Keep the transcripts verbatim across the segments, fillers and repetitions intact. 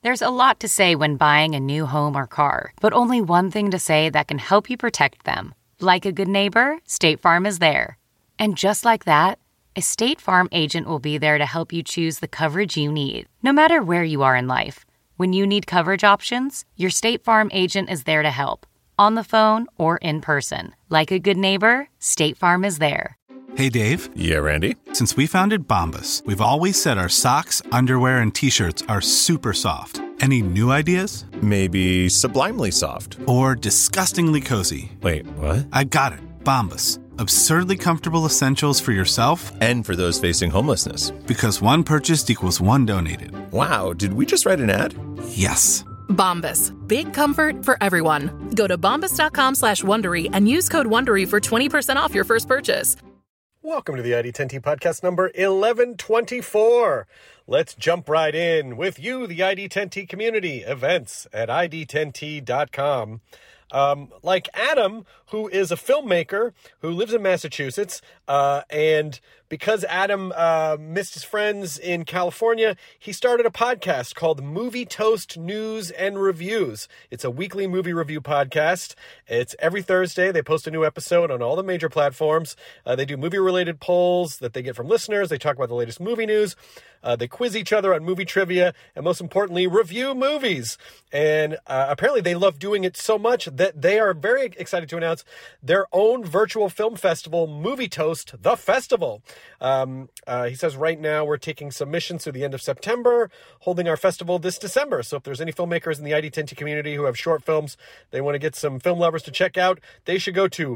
There's a lot to say when buying a new home or car, but only one thing to say that can help you protect them. Like a good neighbor, State Farm is there. And just like that, a State Farm agent will be there to help you choose the coverage you need, no matter where you are in life. When you need coverage options, your State Farm agent is there to help, on the phone or in person. Like a good neighbor, State Farm is there. Hey, Dave. Yeah, Randy. Since we founded Bombas, we've always said our socks, underwear, and T-shirts are super soft. Any new ideas? Maybe sublimely soft. Or disgustingly cozy. Wait, what? I got it. Bombas. Absurdly comfortable essentials for yourself and for those facing homelessness. Because one purchased equals one donated. Wow, did we just write an ad? Yes. Bombas. Big comfort for everyone. Go to bombas.com slash Wondery and use code Wondery for twenty percent off your first purchase. Welcome to the I D ten T podcast number eleven twenty-four. Let's jump right in with you, the I D ten T community, events at I D ten T dot com. Um, like Adam, who is a filmmaker who lives in Massachusetts, uh, and because Adam uh, missed his friends in California, he started a podcast called Movie Toast News and Reviews. It's a weekly movie review podcast. It's every Thursday. They post a new episode on all the major platforms. Uh, they do movie-related polls that they get from listeners. They talk about the latest movie news. Uh, they quiz each other on movie trivia, and most importantly, review movies. And uh, apparently they love doing it so much that they are very excited to announce their own virtual film festival, Movie Toast, the Festival. Um, uh, he says right now we're taking submissions through the end of September, holding our festival this December. So if there's any filmmakers in the I D ten T community who have short films they want to get some film lovers to check out, they should go to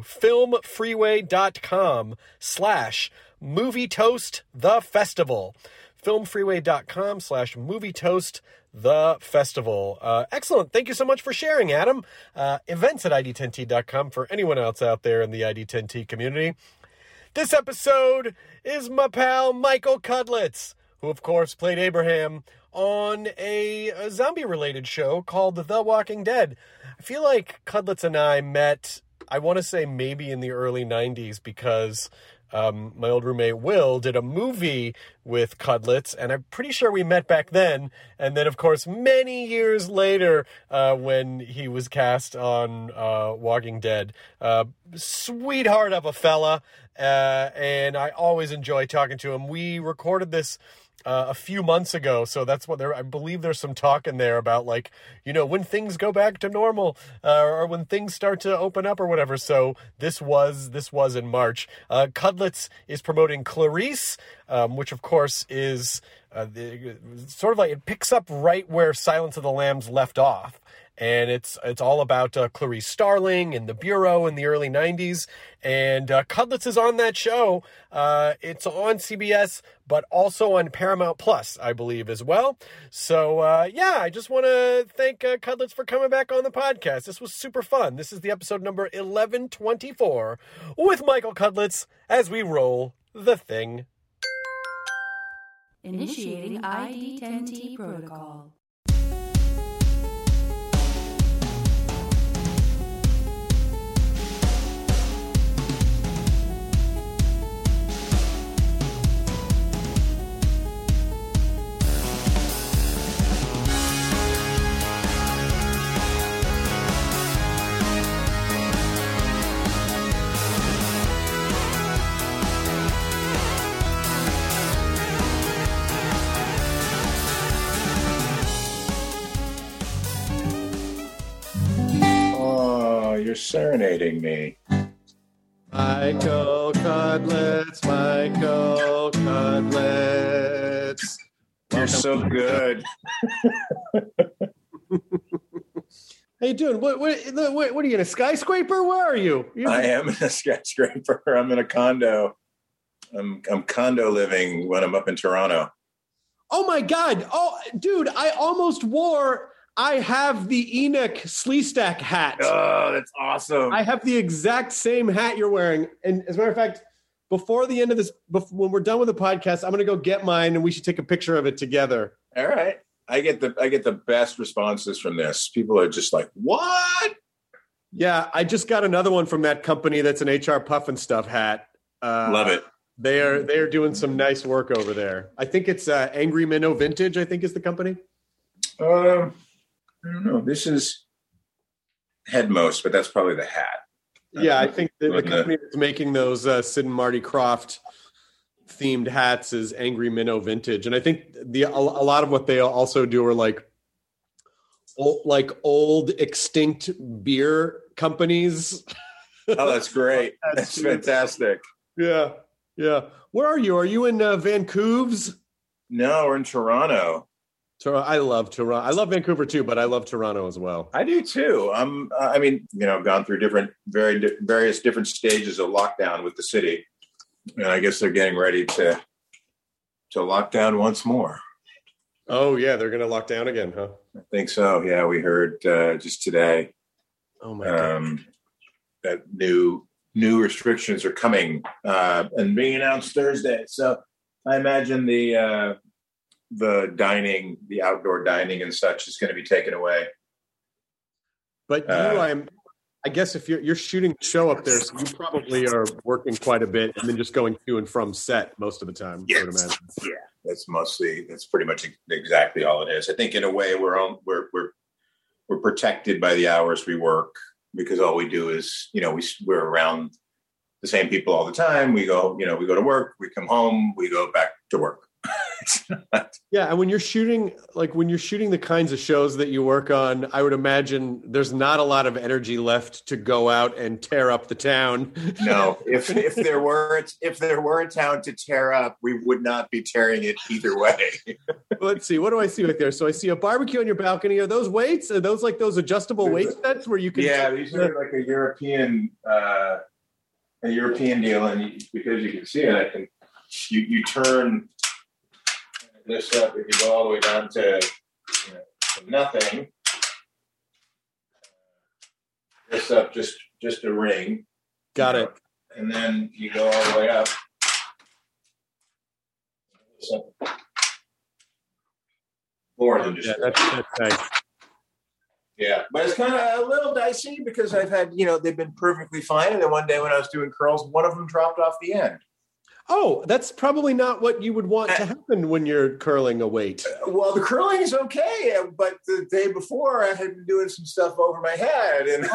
filmfreeway.com slash movie toast the festival. filmfreeway.com slash movie toast the festival. Uh, excellent. Thank you so much for sharing, Adam. Uh, events at I D ten T dot com for anyone else out there in the I D ten T community. This episode is my pal Michael Cudlitz, who of course played Abraham on a, a zombie-related show called The Walking Dead. I feel like Cudlitz and I met, I want to say maybe in the early nineties, because Um, my old roommate Will did a movie with Cudlitz, and I'm pretty sure we met back then. And then, of course, many years later, uh, when he was cast on uh, Walking Dead. Uh, sweetheart of a fella, uh, and I always enjoy talking to him. We recorded this Uh, a few months ago, so that's what there. I believe there's some talk in there about, like, you know, when things go back to normal, uh, or when things start to open up or whatever. So this was this was in March. Uh, Cudlitz is promoting Clarice, um, which of course is uh, the, sort of like it picks up right where Silence of the Lambs left off. And it's it's all about uh, Clarice Starling and the Bureau in the early nineties. And uh, Cudlitz is on that show. Uh, it's on C B S, but also on Paramount Plus, I believe, as well. So, uh, yeah, I just want to thank uh, Cudlitz for coming back on the podcast. This was super fun. This is the episode number eleven twenty-four with Michael Cudlitz as we roll the thing. Initiating I D ten T protocol. You're serenading me. Michael Cudlitz, Michael Cudlitz. You're so good. How you doing? What, what, what, what are you in a skyscraper? Where are you? You're... I am in a skyscraper. I'm in a condo. I'm I'm condo living when I'm up in Toronto. Oh my God. Oh, dude, I almost wore... I have the Enoch Sleestack hat. Oh, that's awesome. I have the exact same hat you're wearing. And as a matter of fact, before the end of this, before, when we're done with the podcast, I'm going to go get mine and we should take a picture of it together. All right. I get the I get the best responses from this. People are just like, what? Yeah, I just got another one from that company that's an H R Puff and Stuff hat. Uh, Love it. They are they are doing some nice work over there. I think it's uh, Angry Minnow Vintage, I think is the company. Um, I don't know. This is Headmost, but that's probably the hat. Yeah, I think the, the When the- company that's making those uh, Sid and Marty Krofft themed hats is Angry Minnow Vintage, and I think the a, a lot of what they also do are like old, like old extinct beer companies. Oh, that's great. That's fantastic. Yeah, yeah. Where are you? Are you in uh, Vancouver's? No, we're in Toronto. Toronto. I love Toronto. I love Vancouver too, but I love Toronto as well. I do too. I'm. Uh, I mean, you know, I've gone through different, very di- various different stages of lockdown with the city, and I guess they're getting ready to to lock down once more. Oh yeah, they're gonna lock down again, huh? I think so. Yeah, we heard uh, just today Oh my god. um, that new new restrictions are coming uh, and being announced Thursday. So I imagine the uh, the dining, the outdoor dining and such, is going to be taken away. But you, Uh, I'm, I guess if you're you're shooting the show up there, so you probably are working quite a bit, and then just going to and from set most of the time. I would Yes. imagine. Yeah, that's mostly that's pretty much exactly all it is. I think in a way we're on we're we're we're protected by the hours we work, because all we do is, you know, we we're around the same people all the time. We go, you know, we go to work, we come home, we go back to work. It's not- Yeah, and when you're shooting, like when you're shooting the kinds of shows that you work on, I would imagine there's not a lot of energy left to go out and tear up the town. no, if if there were if there were a town to tear up, we would not be tearing it either way. Let's see, what do I see right there? So I see a barbecue on your balcony. Are those weights? Are those like those adjustable weight sets where you can? Yeah, these are like a European uh, a European deal, and you, because you can see it, I can you you turn this up. If you go all the way down to, you know, to nothing, this up just just a ring. Got it. And then you go all the way up. So, more than just Yeah, that's, that's nice. Yeah, but it's kind of a little dicey because I've had, you know, they've been perfectly fine. And then one day when I was doing curls, one of them dropped off the end. Oh, that's probably not what you would want to happen when you're curling a weight. Well, the curling is okay, but the day before I had been doing some stuff over my head. And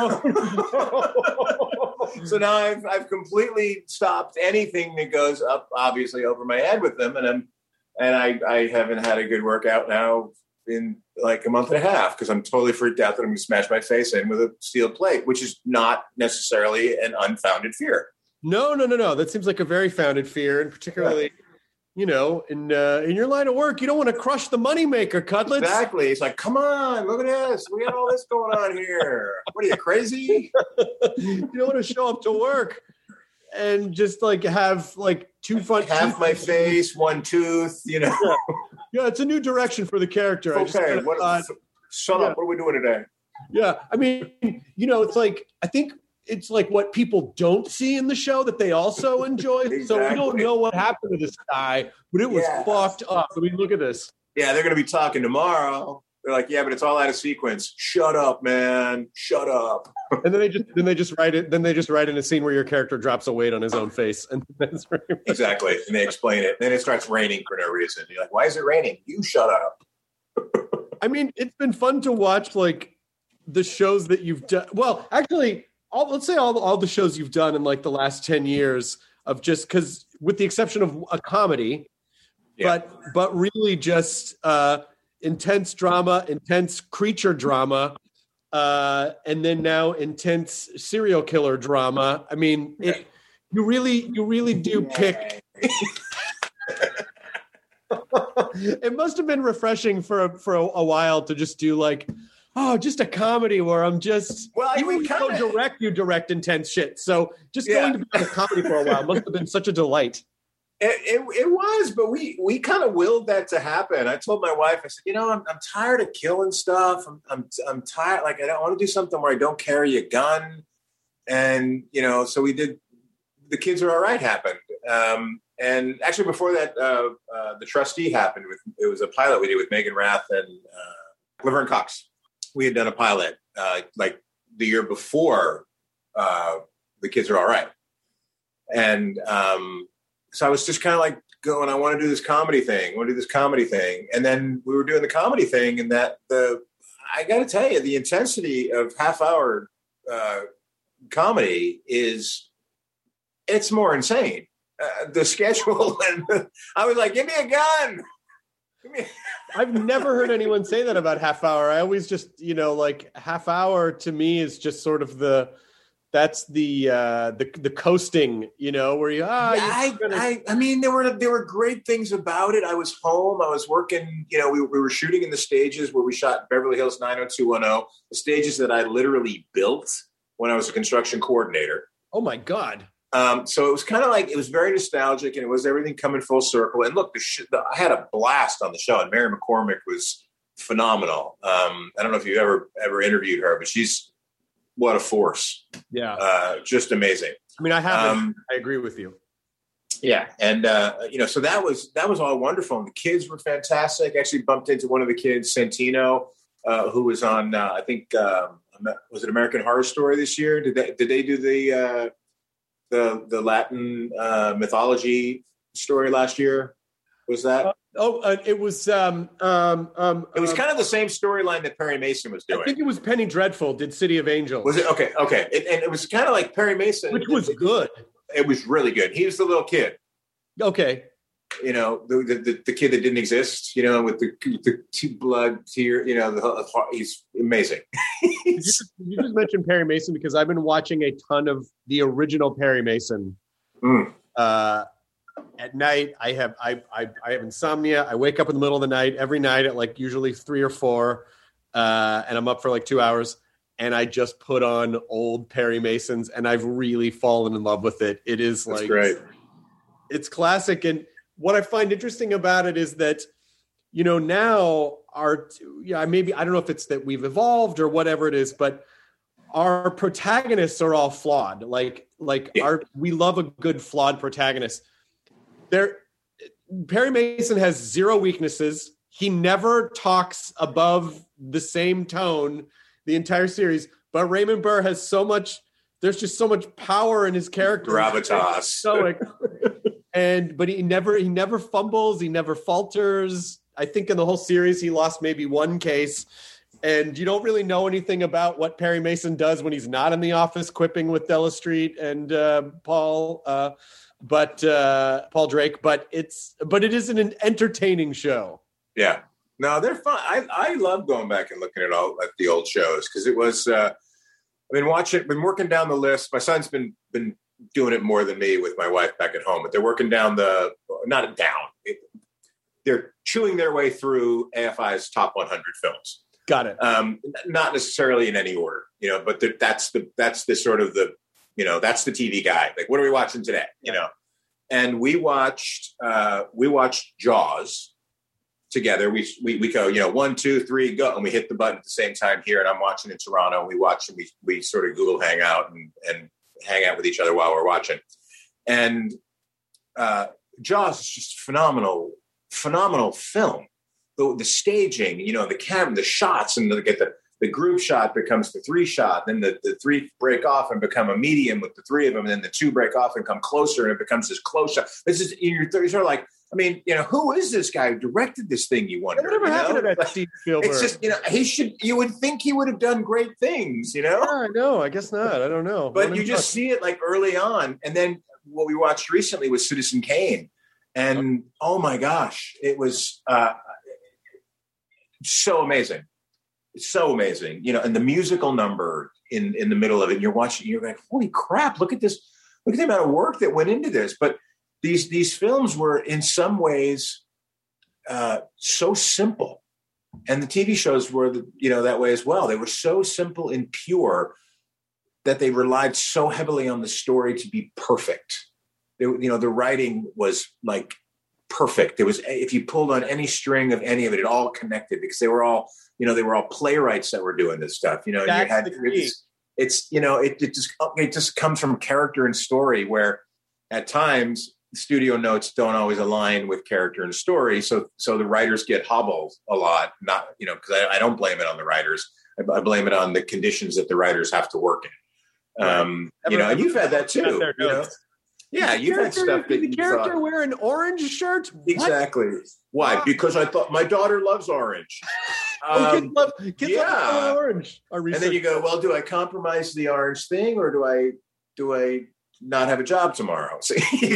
so now I've, I've completely stopped anything that goes up, obviously, over my head with them. And I'm, and I, I haven't had a good workout now in like a month and a half because I'm totally freaked out that I'm going to smash my face in with a steel plate, which is not necessarily an unfounded fear. No, no, no, no. That seems like a very founded fear, and particularly, yeah. you know, in uh, in your line of work, you don't want to crush the moneymaker, Cutlets. Exactly. It's like, come on, look at this. We got all this going on here. What are you, crazy? You don't want to show up to work and just like have like two front half teeth. my face, one tooth. You know. Yeah, yeah, it's a new direction for the character. Okay, I just kinda what, thought, shut yeah. up. What are we doing today? Yeah, I mean, you know, it's like I think. It's like what people don't see in the show that they also enjoy. Exactly. So we don't know what happened to this guy, but it was yeah. fucked up. I mean, look at this. Yeah, they're going to be talking tomorrow. They're like, yeah, but it's all out of sequence. Shut up, man. Shut up. And then they just then they just write it. Then they just write in a scene where your character drops a weight on his own face, and that's very much- exactly. And they explain it. Then it starts raining for no reason. You're like, why is it raining? You shut up. I mean, it's been fun to watch like the shows that you've done. Well, actually. All, let's say all, all the shows you've done in like the last ten years of just because with the exception of a comedy, yeah. but but really just uh, intense drama, intense creature drama, uh, and then now intense serial killer drama. I mean, it, you really you really do pick. It must have been refreshing for a, for a, a while to just do like. Oh, just a comedy where I'm just well. Even when you kinda, don't direct, you direct intense shit. So just yeah. going to be a comedy for a while must have been such a delight. It, it, it was, but we we kind of willed that to happen. I told my wife, I said, you know, I'm I'm tired of killing stuff. I'm I'm I'm tired. Like I don't want to do something where I don't carry a gun. And you know, so we did. The Kids Are All Right happened. Um, and actually, before that, uh, uh, The Trustee happened. With it was a pilot we did with Megan Rath and uh, Laverne Cox. We had done a pilot uh, like the year before uh, The Kids Are All Right. And um, so I was just kind of like going, I want to do this comedy thing. I want to do this comedy thing. And then we were doing the comedy thing, and that the, I got to tell you, the intensity of half hour uh, comedy is, it's more insane. Uh, the schedule, and the, I was like, give me a gun. Give me a- I've never heard anyone say that about half hour. I always just, you know, like half hour to me is just sort of the, that's the uh, the the coasting, you know, where you ah. Yeah, I, gonna... I I mean, there were there were great things about it. I was home. I was working. You know, we we were shooting in the stages where we shot Beverly Hills nine oh two one oh, the stages that I literally built when I was a construction coordinator. Oh my God. Um, so it was kind of like, it was very nostalgic, and it was everything coming full circle. And look, the sh- the, I had a blast on the show, and Mary McCormick was phenomenal. Um, I don't know if you've ever ever interviewed her, but she's. What a force. Yeah. Uh, just amazing. I mean, I haven't, um, I agree with you. Yeah. And, uh, you know, so that was, that was all wonderful. And the kids were fantastic. I actually bumped into one of the kids, Santino, uh, who was on, uh, I think, um, was it American Horror Story this year? Did they, did they do the, uh, the, the Latin, uh, mythology story last year? Was that? Uh, oh, uh, it was, um, um, um, it was um, kind of the same storyline that Perry Mason was doing. I think it was Penny Dreadful did City of Angels. Was it? Okay. Okay. It, and it was kind of like Perry Mason. Which was it, good. It was really good. He was the little kid. Okay. You know, the the, the kid that didn't exist, you know, with the the two blood tear, you know, the, he's amazing. you, just, you just mentioned Perry Mason because I've been watching a ton of the original Perry Mason. Mm. Uh, at night, I have I, I I have insomnia. I wake up in the middle of the night every night at like usually three or four, uh, and I'm up for like two hours. And I just put on old Perry Masons, and I've really fallen in love with it. It is That's like great. It's classic. And what I find interesting about it is that, you know, now our, yeah, maybe, I don't know if it's that we've evolved or whatever it is, but our protagonists are all flawed. Like, like Yeah. our, we love a good flawed protagonist. There, Perry Mason has zero weaknesses. He never talks above the same tone the entire series, but Raymond Burr has so much, there's just so much power in his character. Gravitas. Stoic. And but he never he never fumbles, he never falters. I think in the whole series he lost maybe one case, and you don't really know anything about what Perry Mason does when he's not in the office quipping with Della Street and uh, Paul, uh, but uh, Paul Drake. But it's but it is an entertaining show. Yeah, no, they're fun. I I love going back and looking at all at the old shows because it was. Uh, I've been watching, been working down the list. My son's been been. doing it more than me with my wife back at home, but they're working down the, not down, it, they're chewing their way through A F I's top one hundred films. Got it. Um, not necessarily in any order, you know, but the, that's the, that's the sort of the, you know, that's the T V guide. Like, what are we watching today? You know? And we watched, uh, we watched Jaws together. We, we, we go, you know, one, two, three, go. And we hit the button at the same time here. And I'm watching in Toronto, and we watch and we, we sort of Google Hangout and, and, hang out with each other while we're watching. And uh, Jaws is just phenomenal, phenomenal film. The, the staging, you know, the camera, the shots, and the, get the, the group shot becomes the three shot. Then the, the three break off and become a medium with the three of them. And then the two break off and come closer, and it becomes this close shot. This is, you're sort of like, I mean, you know, who is this guy who directed this thing, you wonder? Whatever you happened know? to that Steve Spielberg? It's just, you know, he should, you would think he would have done great things, you know? Yeah, I know. I guess not. I don't know. But you just see it like early on. And then what we watched recently was Citizen Kane. And oh my gosh, it was uh, so amazing. It's so amazing. You know, and the musical number in, in the middle of it, you're watching, you're like, holy crap, look at this. Look at the amount of work that went into this. But these, these films were in some ways uh, so simple. And the T V shows were, the, you know, that way as well. They were so simple and pure that they relied so heavily on the story to be perfect. They, you know, the writing was like perfect. There was, if you pulled on any string of any of it, it all connected because they were all, you know, they were all playwrights that were doing this stuff. You know, and you That's had, the key. it's, it's, you know, it, it just, it just comes from character and story, where at times studio notes don't always align with character and story. So, so the writers get hobbled a lot, not, you know, cause I, I don't blame it on the writers. I, I blame it on the conditions that the writers have to work in. Um, you know, and you've had that too. Their You know? notes. Yeah, Did you've the had character- stuff that did the you character thought- wear an orange shirt? What? Exactly. Why? Wow. Because I thought my daughter loves orange. Oh, kids Um, love, kids yeah. love color orange. Our and research. then you go, well, do I compromise the orange thing, or do I do I not have a job tomorrow? See?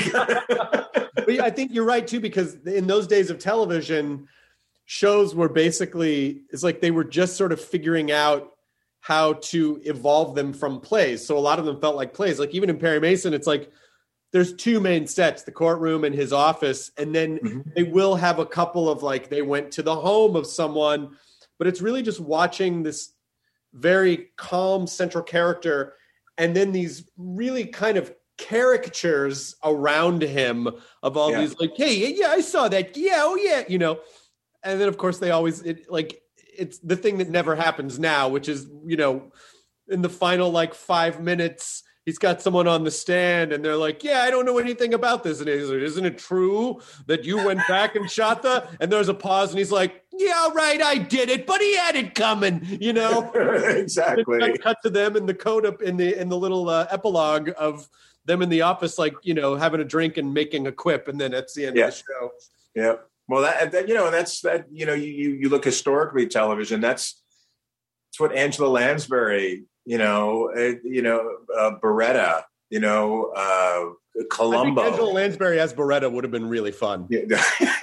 But yeah, I think you're right too, because in those days of television, shows were basically, it's like they were just sort of figuring out how to evolve them from plays. So a lot of them felt like plays. Like even in Perry Mason, it's like there's two main sets, the courtroom and his office. And then mm-hmm. they will have a couple of like, they went to the home of someone, but it's really just watching this very calm central character. And then these really kind of caricatures around him of all yeah. these like, hey, yeah, I saw that. Yeah. Oh yeah. You know, and then of course they always it, like, it's the thing that never happens now, which is, you know, in the final like five minutes, he's got someone on the stand and they're like, yeah, I don't know anything about this. And he's like, isn't it true that you went back and shot the, and there's a pause and he's like, yeah, right, I did it, but he had it coming, you know? Exactly. Cut to them in the code up in the, in the little uh, epilogue of them in the office, like, you know, having a drink and making a quip. And then that's the end yeah. of the show. Yeah. Well, that, that, you know, and that's that, you know, you, you, you look historically television, that's, that's what Angela Lansbury, you know, uh, you know, uh, Beretta, you know, uh, Columbo. I think Angela Lansbury as Beretta would have been really fun. Yeah.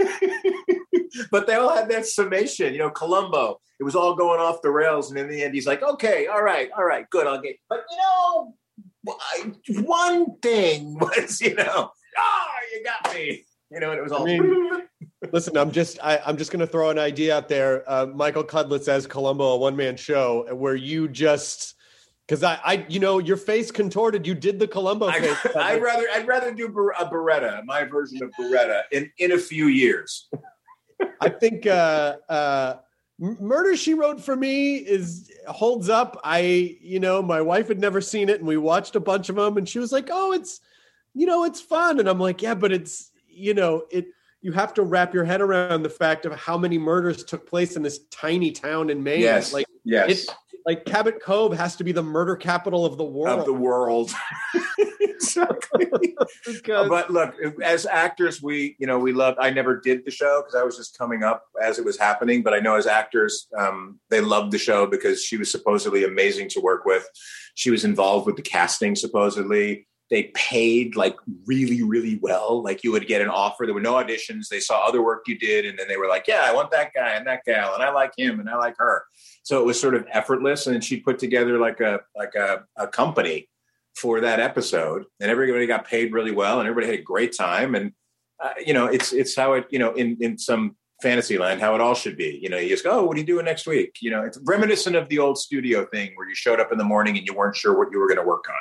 But they all had that summation, you know, Columbo, it was all going off the rails. And in the end, he's like, okay, all right, all right, good. I'll get, but you know, I, one thing was, you know, ah, oh, you got me, you know, and it was all. I mean, listen, I'm just I, I'm just going to throw an idea out there. Uh, Michael Cudlitz as Columbo, a one man show where you just because I, I you know your face contorted. You did the Columbo I, face. I'd rather I'd rather do a Beretta, my version of Beretta, in in a few years. I think uh, uh, Murder, She Wrote for me is holds up. I you know my wife had never seen it, and we watched a bunch of them, and she was like, "Oh, it's you know it's fun," and I'm like, "Yeah, but it's you know it." You have to wrap your head around the fact of how many murders took place in this tiny town in Maine. Yes, like, yes. It, like Cabot Cove has to be the murder capital of the world. Of the world. Exactly. Because, but look, as actors, we, you know, we loved, I never did the show because I was just coming up as it was happening. But I know as actors, um, they loved the show because she was supposedly amazing to work with. She was involved with the casting, supposedly. They paid like really, really well. Like you would get an offer. There were no auditions. They saw other work you did. And then they were like, yeah, I want that guy and that gal. And I like him and I like her. So it was sort of effortless. And she'd put together like a, like a, a company for that episode. And everybody got paid really well. And everybody had a great time. And, uh, you know, it's, it's how it, you know, in, in some fantasy land, how it all should be. You know, you just go, oh, what are you doing next week? You know, it's reminiscent of the old studio thing where you showed up in the morning and you weren't sure what you were going to work on.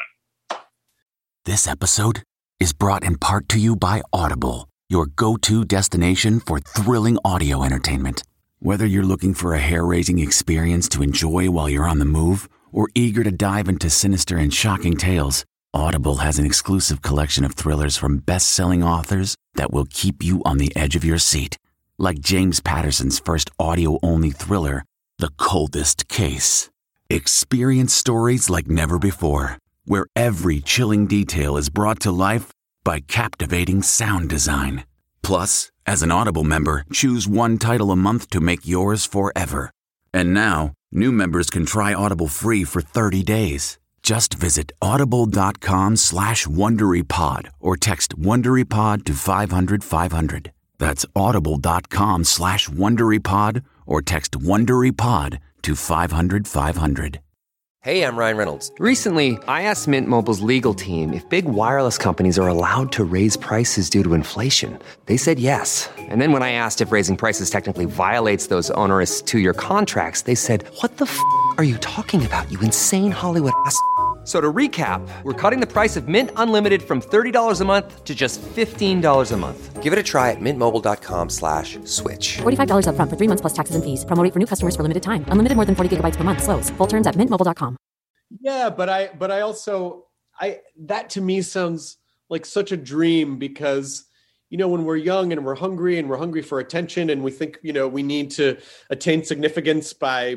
This episode is brought in part to you by Audible, your go-to destination for thrilling audio entertainment. Whether you're looking for a hair-raising experience to enjoy while you're on the move or eager to dive into sinister and shocking tales, Audible has an exclusive collection of thrillers from best-selling authors that will keep you on the edge of your seat. Like James Patterson's first audio-only thriller, The Coldest Case. Experience stories like never before, where every chilling detail is brought to life by captivating sound design. Plus, as an Audible member, choose one title a month to make yours forever. And now, new members can try Audible free for thirty days. Just visit audible.com slash WonderyPod or text WonderyPod to five hundred five hundred. That's audible.com slash WonderyPod or text WonderyPod to five hundred five hundred. Hey, I'm Ryan Reynolds. Recently, I asked Mint Mobile's legal team if big wireless companies are allowed to raise prices due to inflation. They said yes. And then when I asked if raising prices technically violates those onerous two-year contracts, they said, what the f*** are you talking about, you insane Hollywood ass f- So to recap, we're cutting the price of Mint Unlimited from thirty dollars a month to just fifteen dollars a month. Give it a try at mintmobile.com slash switch. forty-five dollars up front for three months plus taxes and fees. Promo rate for new customers for limited time. Unlimited more than forty gigabytes per month. Slows full terms at mint mobile dot com. Yeah, but I but I also I that to me sounds like such a dream because, you know, when we're young and we're hungry and we're hungry for attention and we think, you know, we need to attain significance by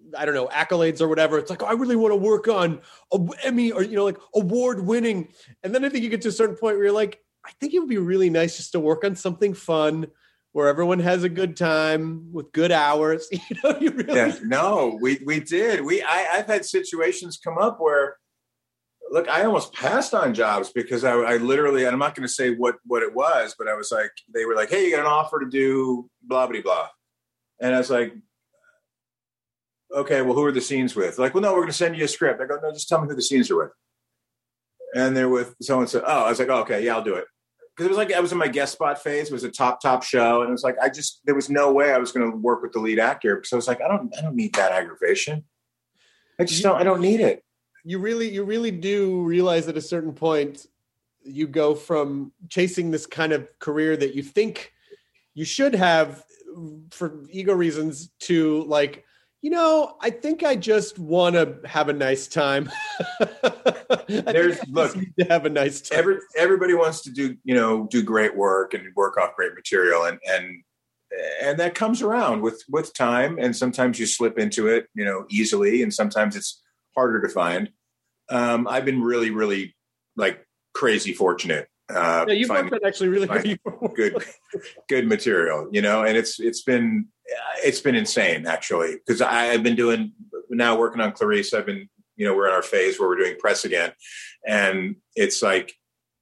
I don't know, accolades or whatever. It's like, oh, I really want to work on a Emmy or, you know, like award winning. And then I think you get to a certain point where you're like, I think it would be really nice just to work on something fun where everyone has a good time with good hours. You know, you really. Yeah, no, we, we did. We, I, I've had situations come up where, look, I almost passed on jobs because I, I literally, and I'm not going to say what, what it was, but I was like, they were like, hey, you got an offer to do blah, blah, blah. And I was like, okay, well, who are the scenes with? Like, well, no, we're going to send you a script. I go, no, just tell me who the scenes are with. And they're with someone said, oh, I was like, oh, okay, yeah, I'll do it. Because it was like, I was in my guest spot phase. It was a top, top show. And it was like, I just, there was no way I was going to work with the lead actor. So I was like, I don't, I don't need that aggravation. I just don't, I don't need it. You really, you really do realize at a certain point, you go from chasing this kind of career that you think you should have for ego reasons to like, you know, I think I just want to have a nice time. There's look to have a nice time. Every, everybody wants to do, you know, do great work and work off great material, and and and that comes around with with time. And sometimes you slip into it, you know, easily, and sometimes it's harder to find. Um, I've been really, really like crazy fortunate. Uh, yeah, you've worked on actually really good, good, good material, you know, and it's it's been it's been insane actually, because I've been doing now working on Clarice. I've been, you know, we're in our phase where we're doing press again, and it's like,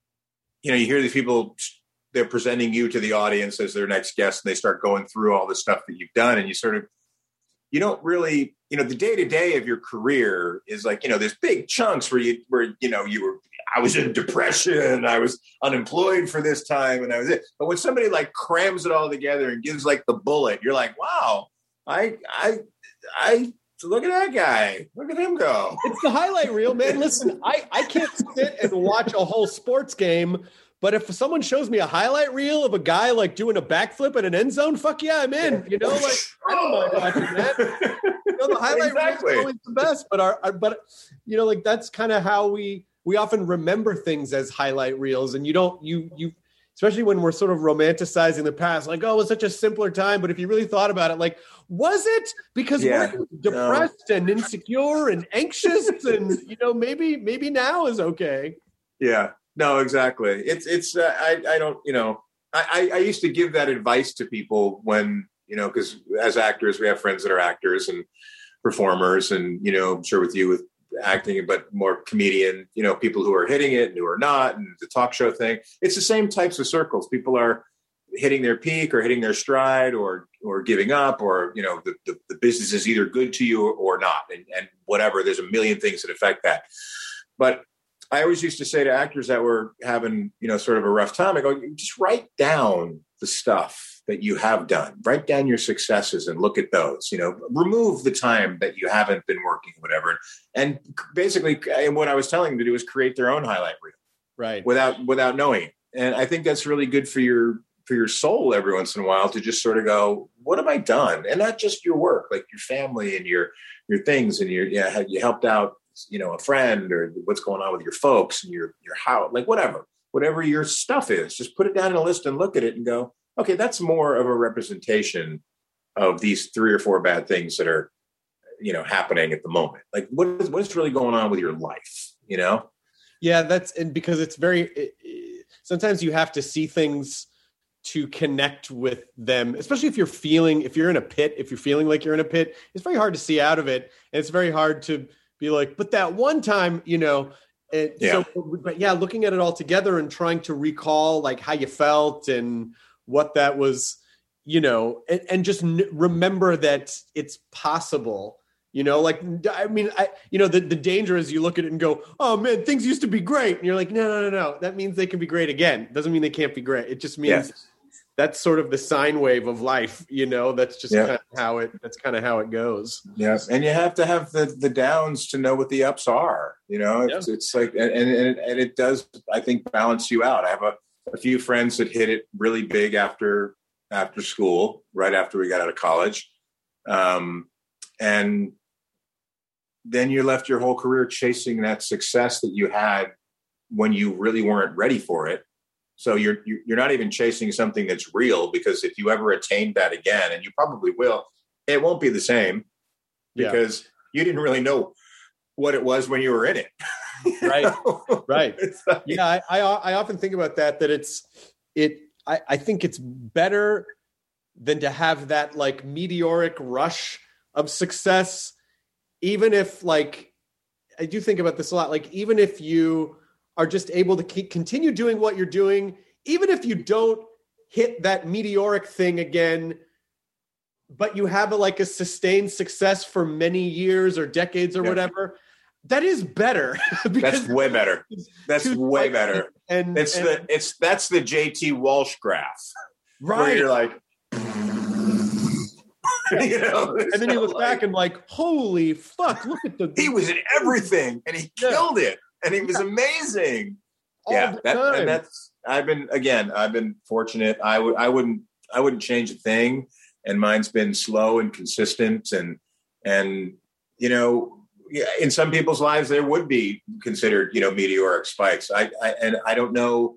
you know, you hear these people, they're presenting you to the audience as their next guest, and they start going through all the stuff that you've done, and you sort of, you don't really, you know, the day to day of your career is like, you know, there's big chunks where you, where, you know, you were, I was in depression, I was unemployed for this time, and I was it. But when somebody like crams it all together and gives like the bullet, you're like, wow, I, I, I, look at that guy. Look at him go. It's the highlight reel, man. Listen, I, I can't sit and watch a whole sports game, but if someone shows me a highlight reel of a guy like doing a backflip at an end zone, fuck yeah, I'm in. You know, like I don't mind watching that. You know, the highlight exactly. reel is always the best, but our, our but you know, like that's kind of how we we often remember things as highlight reels, and you don't you you especially when we're sort of romanticizing the past, like, oh, it was such a simpler time. But if you really thought about it, like, was it? Because yeah, we're depressed no. and insecure and anxious, and you know, maybe maybe now is okay. Yeah. No, exactly. It's, it's, uh, I, I don't, you know, I, I used to give that advice to people when, you know, because as actors, we have friends that are actors and performers, and, you know, I'm sure with you with acting, but more comedian, you know, people who are hitting it and who are not, and the talk show thing. It's the same types of circles. People are hitting their peak or hitting their stride or, or giving up, or, you know, the, the, the business is either good to you or, or not. And, and whatever, there's a million things that affect that. But I always used to say to actors that were having, you know, sort of a rough time, I go, just write down the stuff that you have done. Write down your successes and look at those, you know, remove the time that you haven't been working, whatever. And basically, and what I was telling them to do is create their own highlight reel. Right. Without, without knowing it. And I think that's really good for your, for your soul every once in a while to just sort of go, what have I done? And not just your work, like your family and your, your things, and your, yeah, you helped out, you know, a friend, or what's going on with your folks and your, your house, like whatever, whatever your stuff is, just put it down in a list and look at it and go, okay, that's more of a representation of these three or four bad things that are, you know, happening at the moment. Like what is, what is really going on with your life, you know? Yeah, that's, and because it's very, it, it, sometimes you have to see things to connect with them, especially if you're feeling, if you're in a pit, if you're feeling like you're in a pit, it's very hard to see out of it. And it's very hard to be like, but that one time, you know, and yeah. so, but yeah, looking at it all together and trying to recall like how you felt and what that was, you know, and, and just n- remember that it's possible, you know, like, I mean, I, you know, the, the danger is you look at it and go, oh man, things used to be great. And you're like, no, no, no, no. That means they can be great again. Doesn't mean they can't be great. It just means yes. that's sort of the sine wave of life, you know, that's just yeah. kind of how it, that's kind of how it goes. Yes. And you have to have the, the downs to know what the ups are, you know, it's, yeah. it's like, and, and, and it does, I think, balance you out. I have a, a few friends that hit it really big after, after school, right after we got out of college. Um, and then you left your whole career chasing that success that you had when you really weren't ready for it. So you're you're not even chasing something that's real, because if you ever attain that again, and you probably will, it won't be the same. because yeah. you didn't really know what it was when you were in it. Right. Right. Like, yeah. I, I, I often think about that, that it's, it, I, I think it's better than to have that like meteoric rush of success. Even if like, I do think about this a lot, like even if you are just able to keep, continue doing what you're doing, even if you don't hit that meteoric thing again, but you have a, like a sustained success for many years or decades or yeah. whatever, that is better. That's way better. That's way better. And it's and, the it's that's the J T Walsh graph, right? Where you're like, you know, and then you look like, back and like, holy fuck! Look at the he was in everything and he yeah. killed it, and he was yeah. amazing. All yeah, that, and that's I've been again. I've been fortunate. I would I wouldn't I wouldn't change a thing, and mine's been slow and consistent, and and you know. Yeah, in some people's lives, there would be considered, you know, meteoric spikes. I, I and I don't know.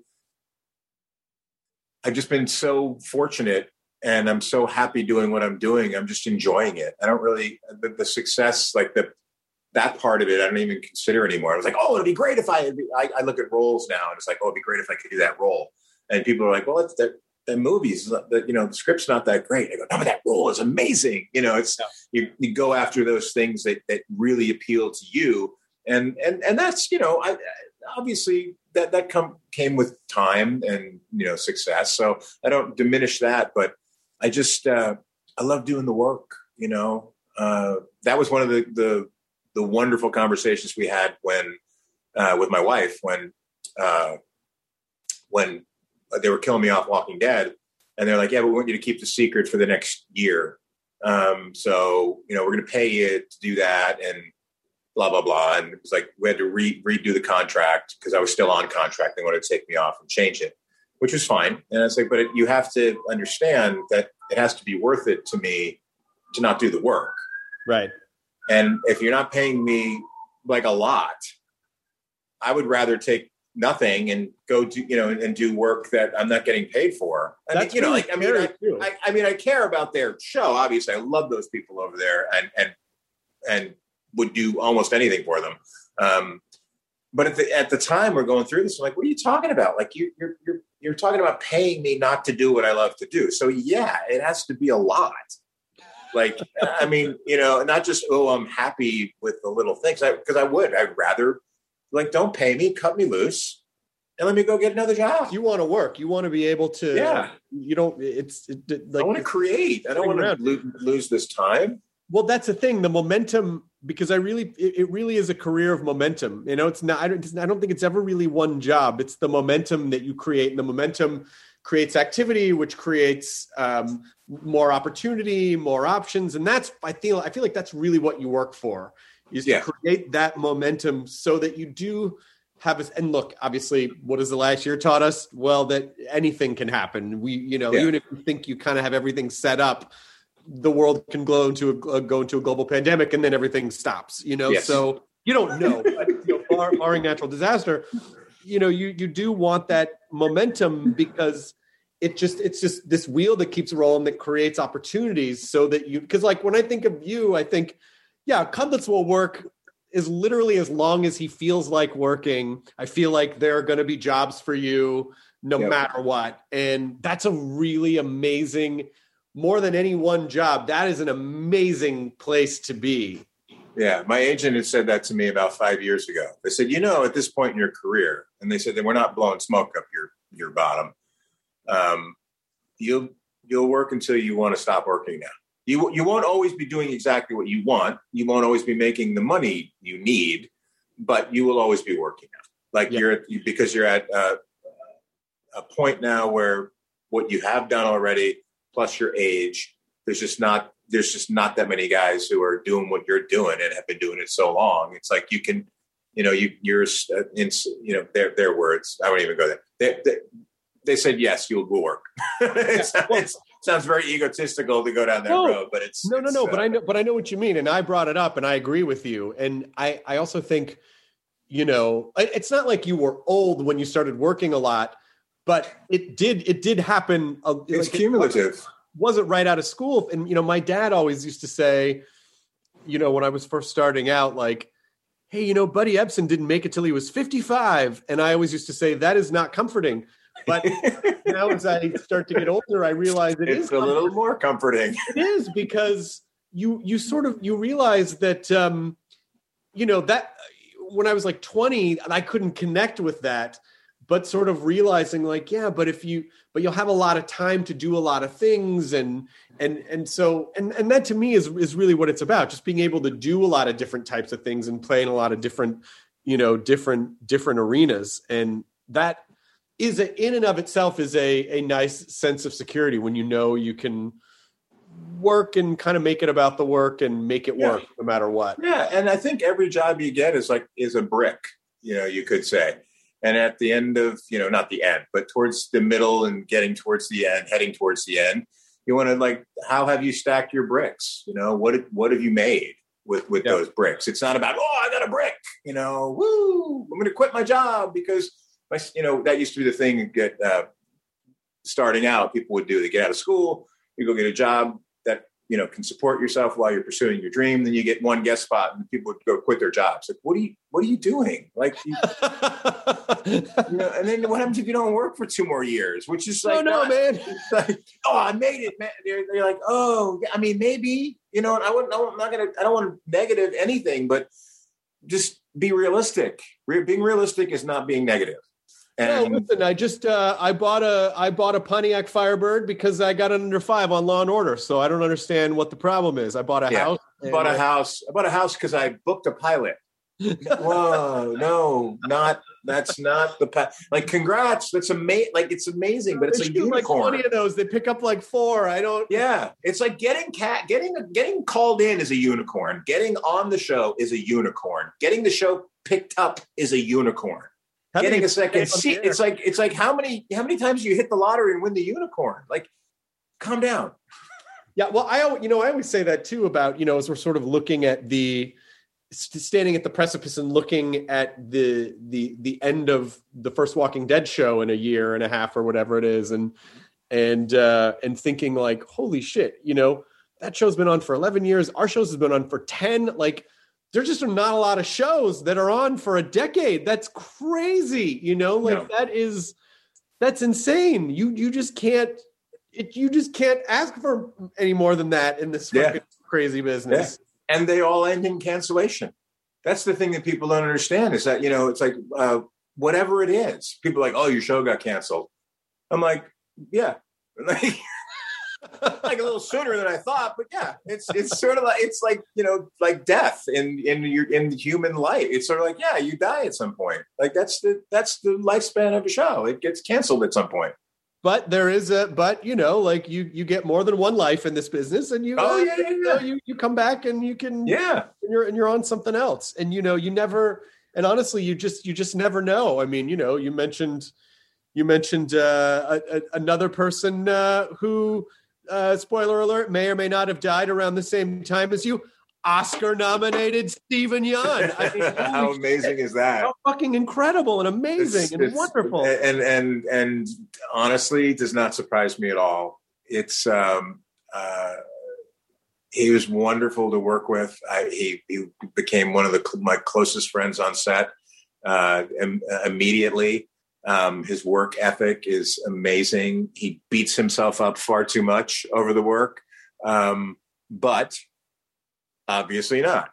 I've just been so fortunate, and I'm so happy doing what I'm doing. I'm just enjoying it. I don't really the, the success, like the that part of it, I don't even consider anymore. I was like, oh, it'd be great if I. I, I look at roles now, and it's like, oh, it'd be great if I could do that role. And people are like, well, it's that. The movies, the, you know, the script's not that great. I go, no, but that role is amazing. You know, it's yeah. you, you go after those things that, that really appeal to you, and and and that's you know, I, obviously that that come came with time and you know success. So I don't diminish that, but I just uh, I love doing the work. You know, uh, that was one of the the the wonderful conversations we had when uh, with my wife when uh, when. They were killing me off Walking Dead, and they're like, yeah, but we want you to keep the secret for the next year. Um, so, you know, we're going to pay you to do that and blah, blah, blah. And it was like, we had to re- redo the contract because I was still on contract. They wanted to take me off and change it, which was fine. And I was like, but it, you have to understand that it has to be worth it to me to not do the work. Right. And if you're not paying me like a lot, I would rather take nothing and go do, you know, and do work that I'm not getting paid for. I That's mean, you know, really like, I mean, I, I, I mean, I care about their show. Obviously I love those people over there and, and, and would do almost anything for them. Um, but at the, at the time we're going through this, I'm like, what are you talking about? Like you, you're, you're, you're talking about paying me not to do what I love to do. So yeah, it has to be a lot. Like, I mean, you know, not just, oh, I'm happy with the little things I, cause I would, I'd rather, like, don't pay me, cut me loose, and let me go get another job. You want to work. You want to be able to. Yeah. You don't. It's it, like I want to create. I don't want to lo- lose this time. Well, that's the thing. The momentum, because I really, it, it really is a career of momentum. You know, it's not. I don't. I don't think it's ever really one job. It's the momentum that you create, and the momentum creates activity, which creates um, more opportunity, more options, and that's. I feel. I feel like that's really what you work for. Is yeah. to create that momentum so that you do have a, and look, obviously, what has the last year taught us? Well, that anything can happen. We, you know, yeah. even if you think you kind of have everything set up, the world can go into a, go into a global pandemic and then everything stops, you know? Yes. So you don't know, but, you know bar, barring natural disaster, you know, you, you do want that momentum because it just, it's just this wheel that keeps rolling that creates opportunities so that you, because like when I think of you, I think, yeah, Cudlitz will work is literally as long as he feels like working. I feel like there are going to be jobs for you no yep. matter what. And that's a really amazing, more than any one job, that is an amazing place to be. Yeah, my agent had said that to me about five years ago. They said, you know, at this point in your career, and they said that we're not blowing smoke up your, your bottom. Um, you'll you'll work until you want to stop working now. You you won't always be doing exactly what you want. You won't always be making the money you need, but you will always be working now. Like yeah. you're at, because you're at uh, a point now where what you have done already, plus your age, there's just not there's just not that many guys who are doing what you're doing and have been doing it so long. It's like you can, you know, you you're in you know their their words. I won't even go there. They, they, they said yes, you'll work. it's, yeah. it's, sounds very egotistical to go down that no, road, but it's no, no, it's, no. Uh, but I know, but I know what you mean, and I brought it up, and I agree with you. And I, I also think, you know, it's not like you were old when you started working a lot, but it did, it did happen. Uh, it's like cumulative. It wasn't right out of school, and you know, my dad always used to say, you know, when I was first starting out, like, hey, you know, Buddy Ebsen didn't make it till he was fifty-five. And I always used to say, that is not comforting. But now as I start to get older, I realize it it's is a little more comforting. It is, because you you sort of, you realize that, um, you know, that when I was like twenty, I couldn't connect with that. But sort of realizing like, yeah, but if you, but you'll have a lot of time to do a lot of things. And, and, and so, and, and that to me is, is really what it's about. Just being able to do a lot of different types of things and play in a lot of different, you know, different, different arenas. And that is a, in and of itself is a, a nice sense of security when you know you can work and kind of make it about the work and make it Yeah. work no matter what. Yeah. And I think every job you get is like, is a brick, you know, you could say. And at the end of, you know, not the end, but towards the middle and getting towards the end, heading towards the end, you want to like, how have you stacked your bricks? You know, what, what have you made with, with Yeah. those bricks? It's not about, oh, I got a brick, you know, woo, I'm going to quit my job because my, you know, that used to be the thing get uh, starting out, people would do. They get out of school, you go get a job that, you know, can support yourself while you're pursuing your dream. Then you get one guest spot and people would go quit their jobs. Like, what are you, what are you doing? Like, you, you know, and then what happens if you don't work for two more years, which is like, Oh, no, not- man. it's like, oh, I made it, man. They're, they're like, oh, yeah, I mean, maybe, you know, and I wouldn't, I'm not going to, I don't want to negative anything, but just be realistic. Re- being realistic is not being negative. No, And listen, I just uh, I bought a I bought a Pontiac Firebird because I got an under five on Law and Order, so I don't understand what the problem is. I bought a Yeah. house. I bought a house. I bought a house because I booked a pilot. Whoa, no, not that's not the pa- like. Congrats, that's amazing. Like it's amazing, but it's They a shoot like unicorn. twenty of those. They pick up like four. I don't. Yeah, it's like getting cat getting getting called in is a unicorn. Getting on the show is a unicorn. Getting the show picked up is a unicorn. How Getting many a second times on seat. the air? It's like it's like how many how many times do you hit the lottery and win the unicorn? Like, calm down. Yeah, well, I al- you know I always say that too about, you know, as we're sort of looking at the st- standing at the precipice and looking at the the the end of the first Walking Dead show in a year and a half or whatever it is, and and uh, and thinking like, holy shit, you know, that show's been on for eleven years. Our shows has been on for ten. Like, there just are not a lot of shows that are on for a decade. That's crazy, you know. Like No. that is that's insane. You you just can't. It, you just can't ask for any more than that in this Yeah. fucking crazy business. Yeah. And they all end in cancellation. That's the thing that people don't understand is that, you know, it's like uh, whatever it is, people are like, oh, your show got canceled. I'm like, yeah, like, like a little sooner than I thought, but yeah, it's it's sort of like it's like, you know, like death in in your in human life. It's sort of like, yeah, you die at some point. Like that's the that's the lifespan of a show. It gets canceled at some point. But there is a, but you know, like you, you get more than one life in this business, and you, Oh, uh, yeah, yeah, you, know, yeah. you, you come back and you can, Yeah. and you're, and you're on something else. And, you know, you never, and honestly, you just, you just never know. I mean, you know, you mentioned, you mentioned uh, a, a, another person uh, who, uh, spoiler alert, may or may not have died around the same time as you. Oscar nominated Stephen Yeun. I mean, How holy amazing shit. is that? How fucking incredible and amazing It's- and it's- wonderful. and and and honestly does not surprise me at all. It's um uh he was wonderful to work with. I, he he became one of the my closest friends on set uh im- immediately. Um his work ethic is amazing. He beats himself up far too much over the work, um but obviously not.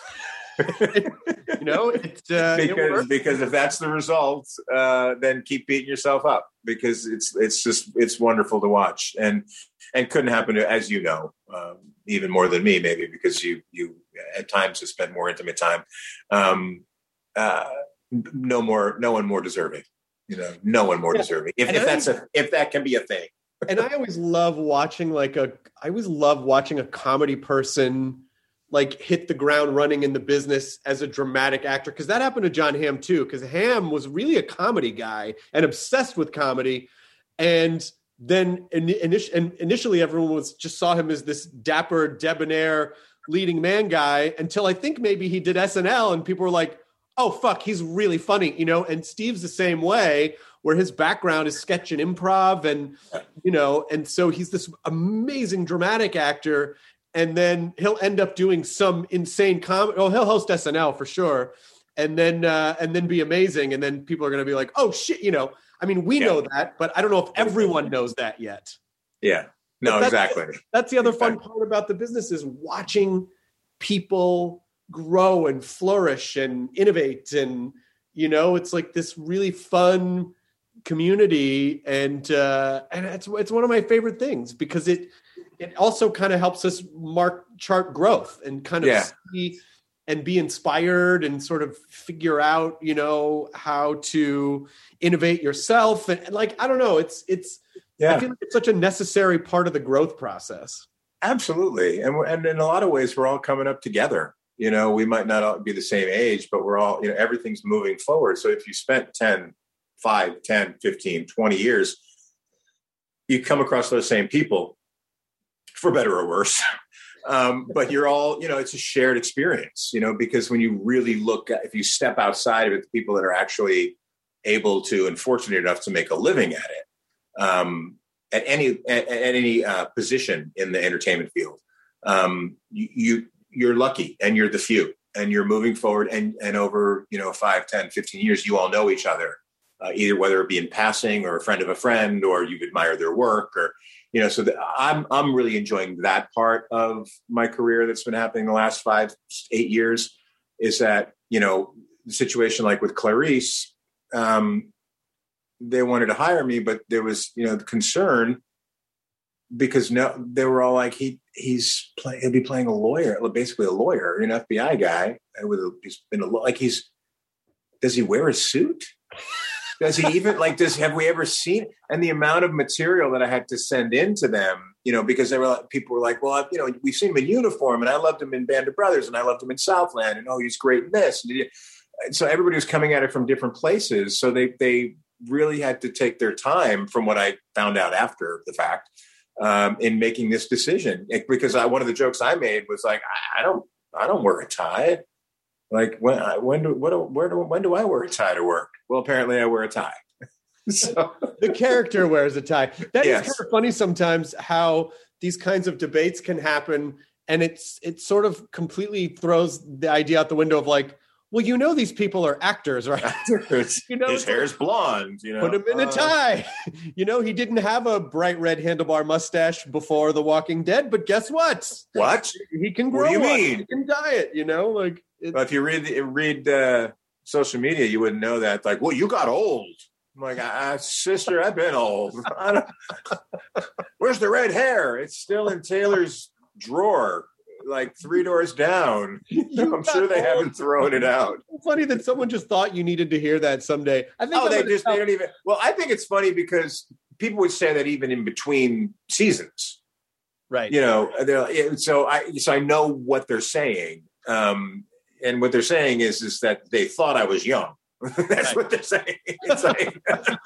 You know, it, uh, it because works. because if that's the result, uh, then keep beating yourself up because it's it's just it's wonderful to watch and and couldn't happen to, as you know, um, even more than me maybe because you you at times have spent more intimate time. Um, uh, no more, no one more deserving. You know, no one more Yeah. deserving. If, And if I that's think- a if that can be a thing. And I always love watching like a, I always love watching a comedy person like hit the ground running in the business as a dramatic actor. Cause that happened to John Hamm too. Cause Hamm was really a comedy guy and obsessed with comedy. And then in, init- and initially everyone was just saw him as this dapper, debonair leading man guy until I think maybe he did S N L and people were like, oh fuck, he's really funny, you know? And Steve's the same way, where his background is sketch and improv and, you know, and so he's this amazing dramatic actor. and then he'll end up doing some insane comedy. Oh, he'll host S N L for sure, and then uh, and then be amazing, and then people are going to be like, "Oh shit," you know. I mean, we yeah. know that, but I don't know if everyone knows that yet. Yeah, no, that's, exactly. That's the other exactly. fun part about the business is watching people grow and flourish and innovate, and you know, it's like this really fun community, and uh, and it's it's one of my favorite things because it it also kind of helps us mark chart growth and kind of yeah. see and be inspired and sort of figure out, you know, how to innovate yourself. And, and like, I don't know, it's, it's, yeah. I feel like it's such a necessary part of the growth process. Absolutely. And, and in a lot of ways, we're all coming up together. You know, we might not all be the same age, but we're all, you know, everything's moving forward. So if you spent ten, five, ten, fifteen, twenty years, you come across those same people, for better or worse. Um, but you're all, you know, it's a shared experience, you know, because when you really look at, if you step outside of it, the people that are actually able to and fortunate enough to make a living at it, um, at any, at, at any uh, position in the entertainment field, um, you, you, you're lucky and you're the few and you're moving forward. And, and over, you know, five, ten, fifteen years, you all know each other, uh, either whether it be in passing or a friend of a friend, or you admire their work, or, you know, so the, I'm I'm really enjoying that part of my career that's been happening the last five, eight years. Is that, you know, the situation like with Clarice, um, they wanted to hire me, but there was, you know, the concern because no, they were all like, he he's play, he'll be playing a lawyer, basically a lawyer, an F B I guy, with a, he's been a, like he's does he wear a suit? Does he even like, does, have we ever seen, and the amount of material that I had to send in to them, you know, because they were like, people were like, well, you know, we've seen him in uniform and I loved him in Band of Brothers and I loved him in Southland and, oh, he's great in this. And so everybody was coming at it from different places. So they, they really had to take their time, from what I found out after the fact, um, in making this decision. Because I, one of the jokes I made was like, I, I don't, I don't wear a tie. Like when, when do, what, where do, when do I wear a tie to work? Well, apparently I wear a tie. So the character wears a tie. That yes. is kind of funny sometimes how these kinds of debates can happen. And it's, it sort of completely throws the idea out the window of like, well, you know, these people are actors, right? Actors. You know, his hair's blonde, you know, put him in a tie. Uh, you know, he didn't have a bright red handlebar mustache before The Walking Dead, but guess what? What? He can grow What do you one. mean? He can dye it, you know, like. Well, if you read read uh, social media, you wouldn't know that. Like, well, you got old. I'm like, ah, sister, I've been old. I don't... Where's the red hair? It's still in Taylor's drawer, like three doors down. I'm sure they old. haven't thrown it out. It's funny that someone just thought you needed to hear that someday. I think. Oh, they just tell... they don't even. Well, I think it's funny because people would say that even in between seasons, right? You know, they're, so I so I know what they're saying. Um, And what they're saying is, is that they thought I was young. That's right. What they're saying. It's like,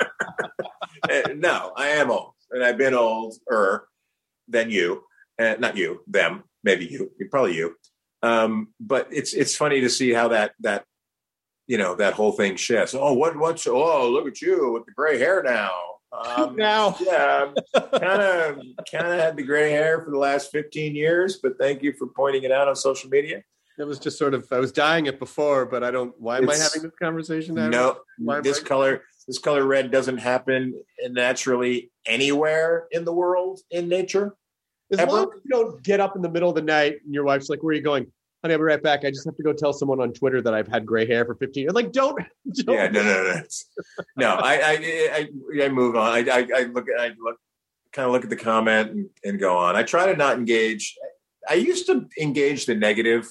no, I am old, and I've been older than you, and not you, them, maybe you, probably you. Um, but it's it's funny to see how that that you know that whole thing shifts. Oh, what what's oh look at you with the gray hair now. Um, now, yeah, kind of kind of had the gray hair for the last fifteen years, but thank you for pointing it out on social media. It was just sort of, I was dying it before, but I don't, why am It's, I having this conversation now? No, why this I... color, this color red doesn't happen naturally anywhere in the world, in nature. As ever. long as you don't get up in the middle of the night and your wife's like, where are you going? Honey, I'll be right back. I just have to go tell someone on Twitter that I've had gray hair for fifteen years. Like, don't. don't. Yeah, no, no, no. No, I, I, I, I move on. I, I, I look at, I look, kind of look at the comment and, and go on. I try to not engage. I used to engage the negative.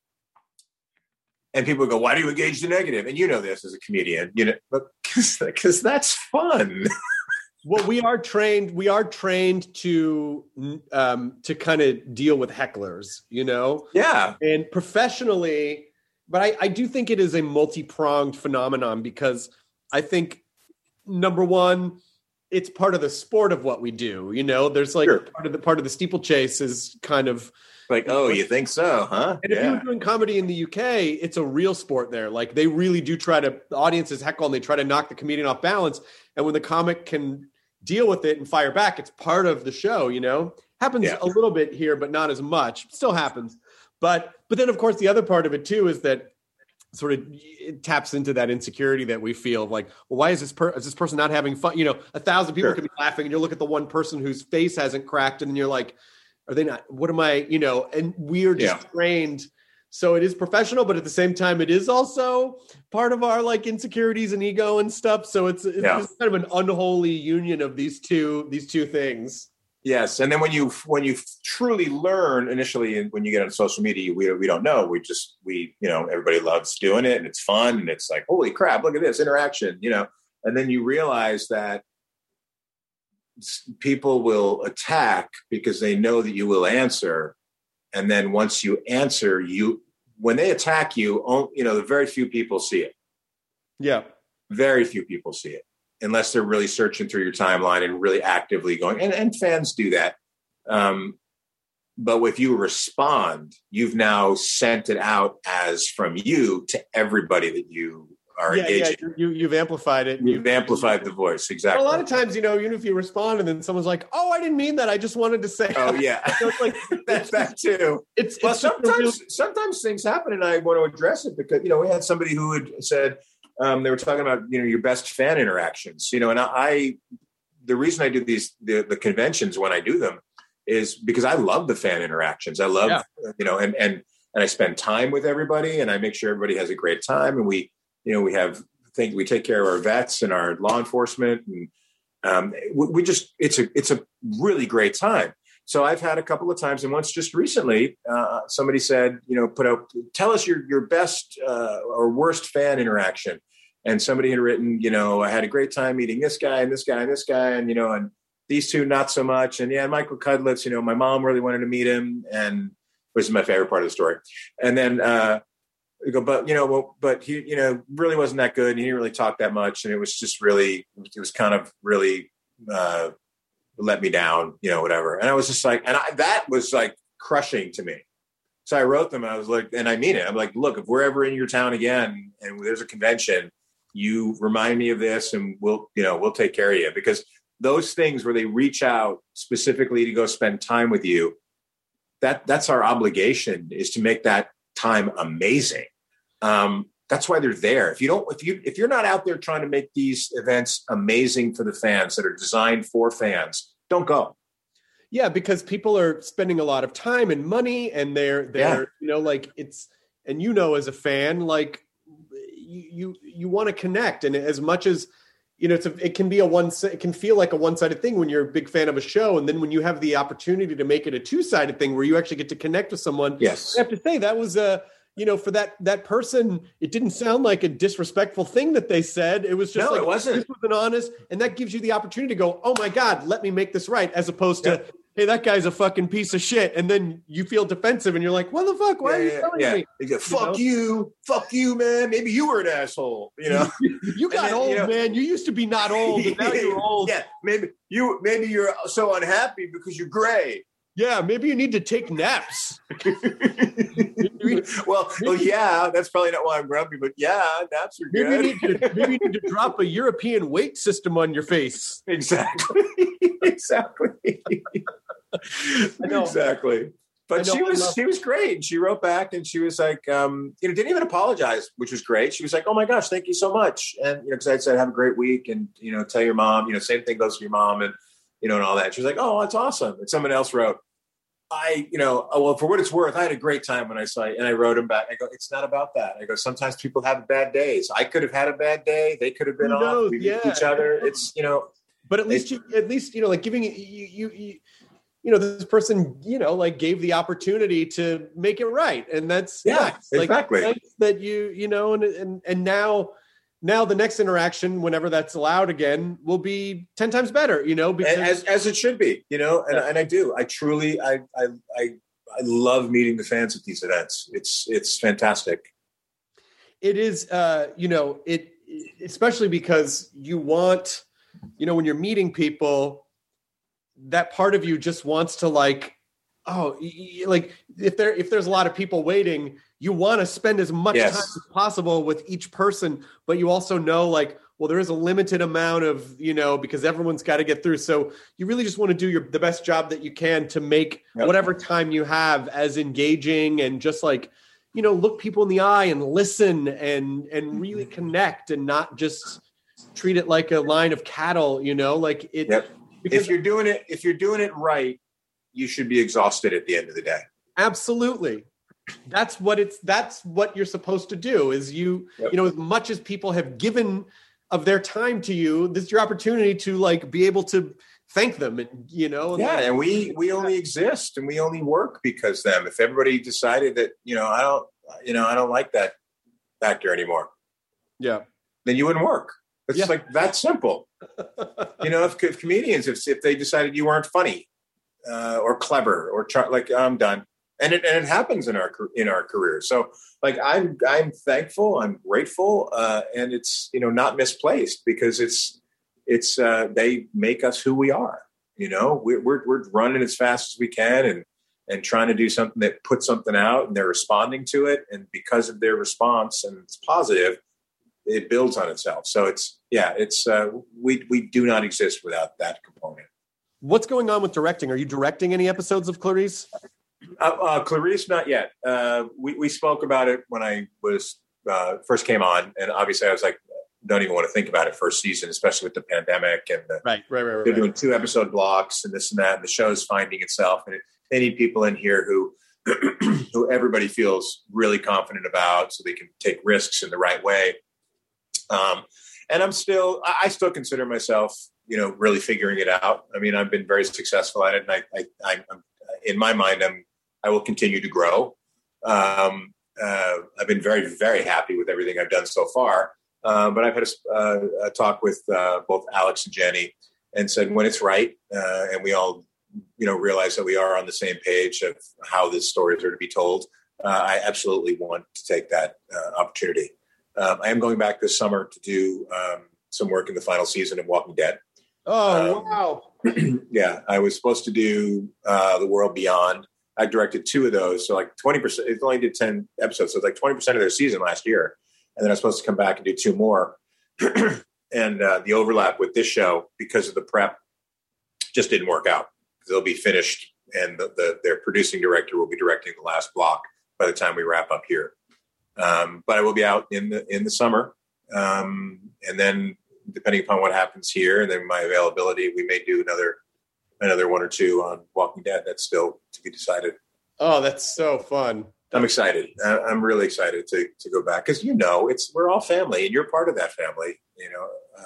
And people go, why do you engage the negative? And you know this as a comedian, you know, but because that's fun. Well, we are trained. We are trained to um, to kind of deal with hecklers, you know. Yeah. And professionally, but I, I do think it is a multi-pronged phenomenon because I think number one, it's part of the sport of what we do. You know, there's like sure. part of the part of the steeplechase is kind of. Like, oh, you think so, huh? And if yeah. you were doing comedy in the U K, it's a real sport there. Like they really do try to, the audiences heckle and they try to knock the comedian off balance. And when the comic can deal with it and fire back, it's part of the show, you know? Happens Yeah. a little bit here, but not as much. Still happens. But but then, of course, the other part of it, too, is that sort of it taps into that insecurity that we feel of like, well, why is this, per- is this person not having fun? You know, a thousand people Sure. could be laughing and you look at the one person whose face hasn't cracked and you're like, are they not, what am I, you know, and we are just Yeah. trained. So it is professional, but at the same time, it is also part of our like insecurities and ego and stuff. So it's, it's Yeah. just kind of an unholy union of these two, these two things. Yes, and then when you when you truly learn initially, when you get on social media, we we don't know. We just we you know everybody loves doing it, and it's fun, and it's like holy crap, look at this interaction, you know. And then you realize that people will attack because they know that you will answer, and then once you answer, you when they attack you, you know, the very few people see it. Yeah, very few people see it. Unless they're really searching through your timeline and really actively going, and, and fans do that. Um, but if you respond, you've now sent it out as from you to everybody that you are yeah, engaging. yeah. You, you've amplified it. You've amplified the voice, exactly. A lot of times, you know, even if you respond and then someone's like, "Oh, I didn't mean that. I just wanted to say." Oh yeah, so it's like that's that too. It's well, it's sometimes real... sometimes things happen, and I want to address it because you know we had somebody who had said. Um, they were talking about, you know, your best fan interactions, you know, and I, I the reason I do these, the, the conventions when I do them is because I love the fan interactions. I love, yeah. you know, and, and, and I spend time with everybody and I make sure everybody has a great time. And we, you know, we have, think we take care of our vets and our law enforcement and um, we, we just, it's a, it's a really great time. So I've had a couple of times, and once just recently, uh, somebody said, you know, put out, tell us your your best uh, or worst fan interaction. And somebody had written, you know, I had a great time meeting this guy and this guy and this guy, and you know, and these two not so much. And yeah, Michael Cudlitz, you know, my mom really wanted to meet him, and which is my favorite part of the story. And then uh, we go, but you know, well, but he, you know, really wasn't that good. He didn't really talk that much, and it was just really, it was kind of really. Uh, let me down, you know, whatever. And I was just like, and I, that was like crushing to me. So I wrote them, I was like, and I mean it. I'm like, look, if we're ever in your town again and there's a convention, you remind me of this and we'll, you know, we'll take care of you. Because those things where they reach out specifically to go spend time with you, that that's our obligation, is to make that time amazing. Um, That's why they're there. If you don't, if you, if you're not out there trying to make these events amazing for the fans that are designed for fans, don't go. Yeah, because people are spending a lot of time and money, and they're they're Yeah. you know, like it's, and you know, as a fan, like you you, you want to connect, and as much as you know, it's a, it can be a one, it can feel like a one-sided thing when you're a big fan of a show, and then when you have the opportunity to make it a two-sided thing where you actually get to connect with someone. Yes, I have to say that was a. You know, for that that person, it didn't sound like a disrespectful thing that they said. It was just no, like, it wasn't. This was an honest, and that gives you the opportunity to go, oh my God, let me make this right, as opposed to, Yep. hey, that guy's a fucking piece of shit, and then you feel defensive, and you're like, what the fuck? Why yeah, are you yeah, telling yeah. me? You go, You fuck know? you, fuck you, man. Maybe you were an asshole. You know, You got then, old, you know- man. You used to be not old, and now you're old. Yeah, maybe you, maybe you're so unhappy because you're gray. Yeah, maybe you need to take naps. well, well, yeah, that's probably not why I'm grumpy, but yeah, naps are Maybe good. you, need to, maybe you need to drop a European weight system on your face. Exactly. exactly. I know. Exactly. But I know, she I was love- she was great. She wrote back and she was like, um, you know, didn't even apologize, which was great. She was like, "Oh my gosh, thank you so much." And you know, because I said, "Have a great week," and you know, tell your mom. You know, same thing goes for your mom, and you know, and all that. She was like, "Oh, that's awesome." And someone else wrote, I, you know, oh, well, for what it's worth, I had a great time when I saw it. And I wrote him back. I go, it's not about that. I go, sometimes people have bad days. I could have had a bad day. They could have been Who off. knows? We meet Yeah. each other. It's, you know. But at least, you, at least, you know, like giving you, you, you, you know, this person, you know, like gave the opportunity to make it right. And that's, Yeah, nice. Like, exactly. nice that you, you know, and, and, and now, now the next interaction, whenever that's allowed again, will be ten times better, you know, because as, as it should be, you know, and, Yeah. and I do, I truly, I, I, I, I love meeting the fans at these events. It's, it's fantastic. it is, uh, you know, it, especially because you want, you know, when you're meeting people, that part of you just wants to like, oh, y- y- like if there, if there's a lot of people waiting, you want to spend as much Yes. time as possible with each person, but you also know like, well, there is a limited amount of, you know, because everyone's got to get through. So you really just want to do your the best job that you can to make yep. whatever time you have as engaging and just like, you know, look people in the eye and listen and and really connect and not just treat it like a line of cattle, you know, like it. Yep. Because if you're doing it, if you're doing it right, you should be exhausted at the end of the day. Absolutely. That's what it's, that's what you're supposed to do is you, yep. you know, as much as people have given of their time to you, this is your opportunity to like be able to thank them and, you know. And yeah. like, and we, we only exist and we only work because them. If everybody decided that, you know, I don't, you know, I don't like that actor anymore. Yeah. Then you wouldn't work. It's yeah. like that simple. You know, if, if comedians, if, if they decided you weren't funny uh, or clever or char- like, I'm done. And it, and it happens in our, in our careers. So like, I'm, I'm thankful, I'm grateful. Uh, and it's, you know, not misplaced because it's, it's, uh, they make us who we are. You know, we're, we're, we're running as fast as we can and, and trying to do something that puts something out and they're responding to it. And because of their response and it's positive, it builds on itself. So it's, yeah, it's, uh, we, we do not exist without that component. What's going on with directing? Are you directing any episodes of Clarice? Uh, uh, Clarice, not yet. Uh, we, we spoke about it when I was, uh, first came on. And obviously I was like, don't even want to think about it first season, especially with the pandemic and the, right, right, right, right. They're doing two episode blocks and this and that, and the show's finding itself. And it, they need people in here who, who everybody feels really confident about so they can take risks in the right way. Um, and I'm still, I still consider myself, you know, really figuring it out. I mean, I've been very successful at it, and I, I, I I'm, in my mind, I'm, I will continue to grow. Um, uh, I've been very, very happy with everything I've done so far. Uh, but I've had a, uh, a talk with uh, both Alex and Jenny, and said when it's right, uh, and we all, you know, realize that we are on the same page of how these stories are to be told. Uh, I absolutely want to take that uh, opportunity. Um, I am going back this summer to do um, some work in the final season of Walking Dead. Oh, um, wow. Yeah, I was supposed to do uh, The World Beyond. I directed two of those. So like twenty percent, it only did ten episodes. So it's like twenty percent of their season last year. And then I was supposed to come back and do two more. And uh, the overlap with this show, because of the prep, just didn't work out. They'll be finished and the, the, their producing director will be directing the last block by the time we wrap up here. Um, but I will be out in the in the summer. Um, and then depending upon what happens here and then my availability, we may do another another one or two on Walking Dead. That's still to be decided. Oh, that's so fun. I'm excited. I'm really excited to to go back because, you know, it's we're all family and you're part of that family, you know,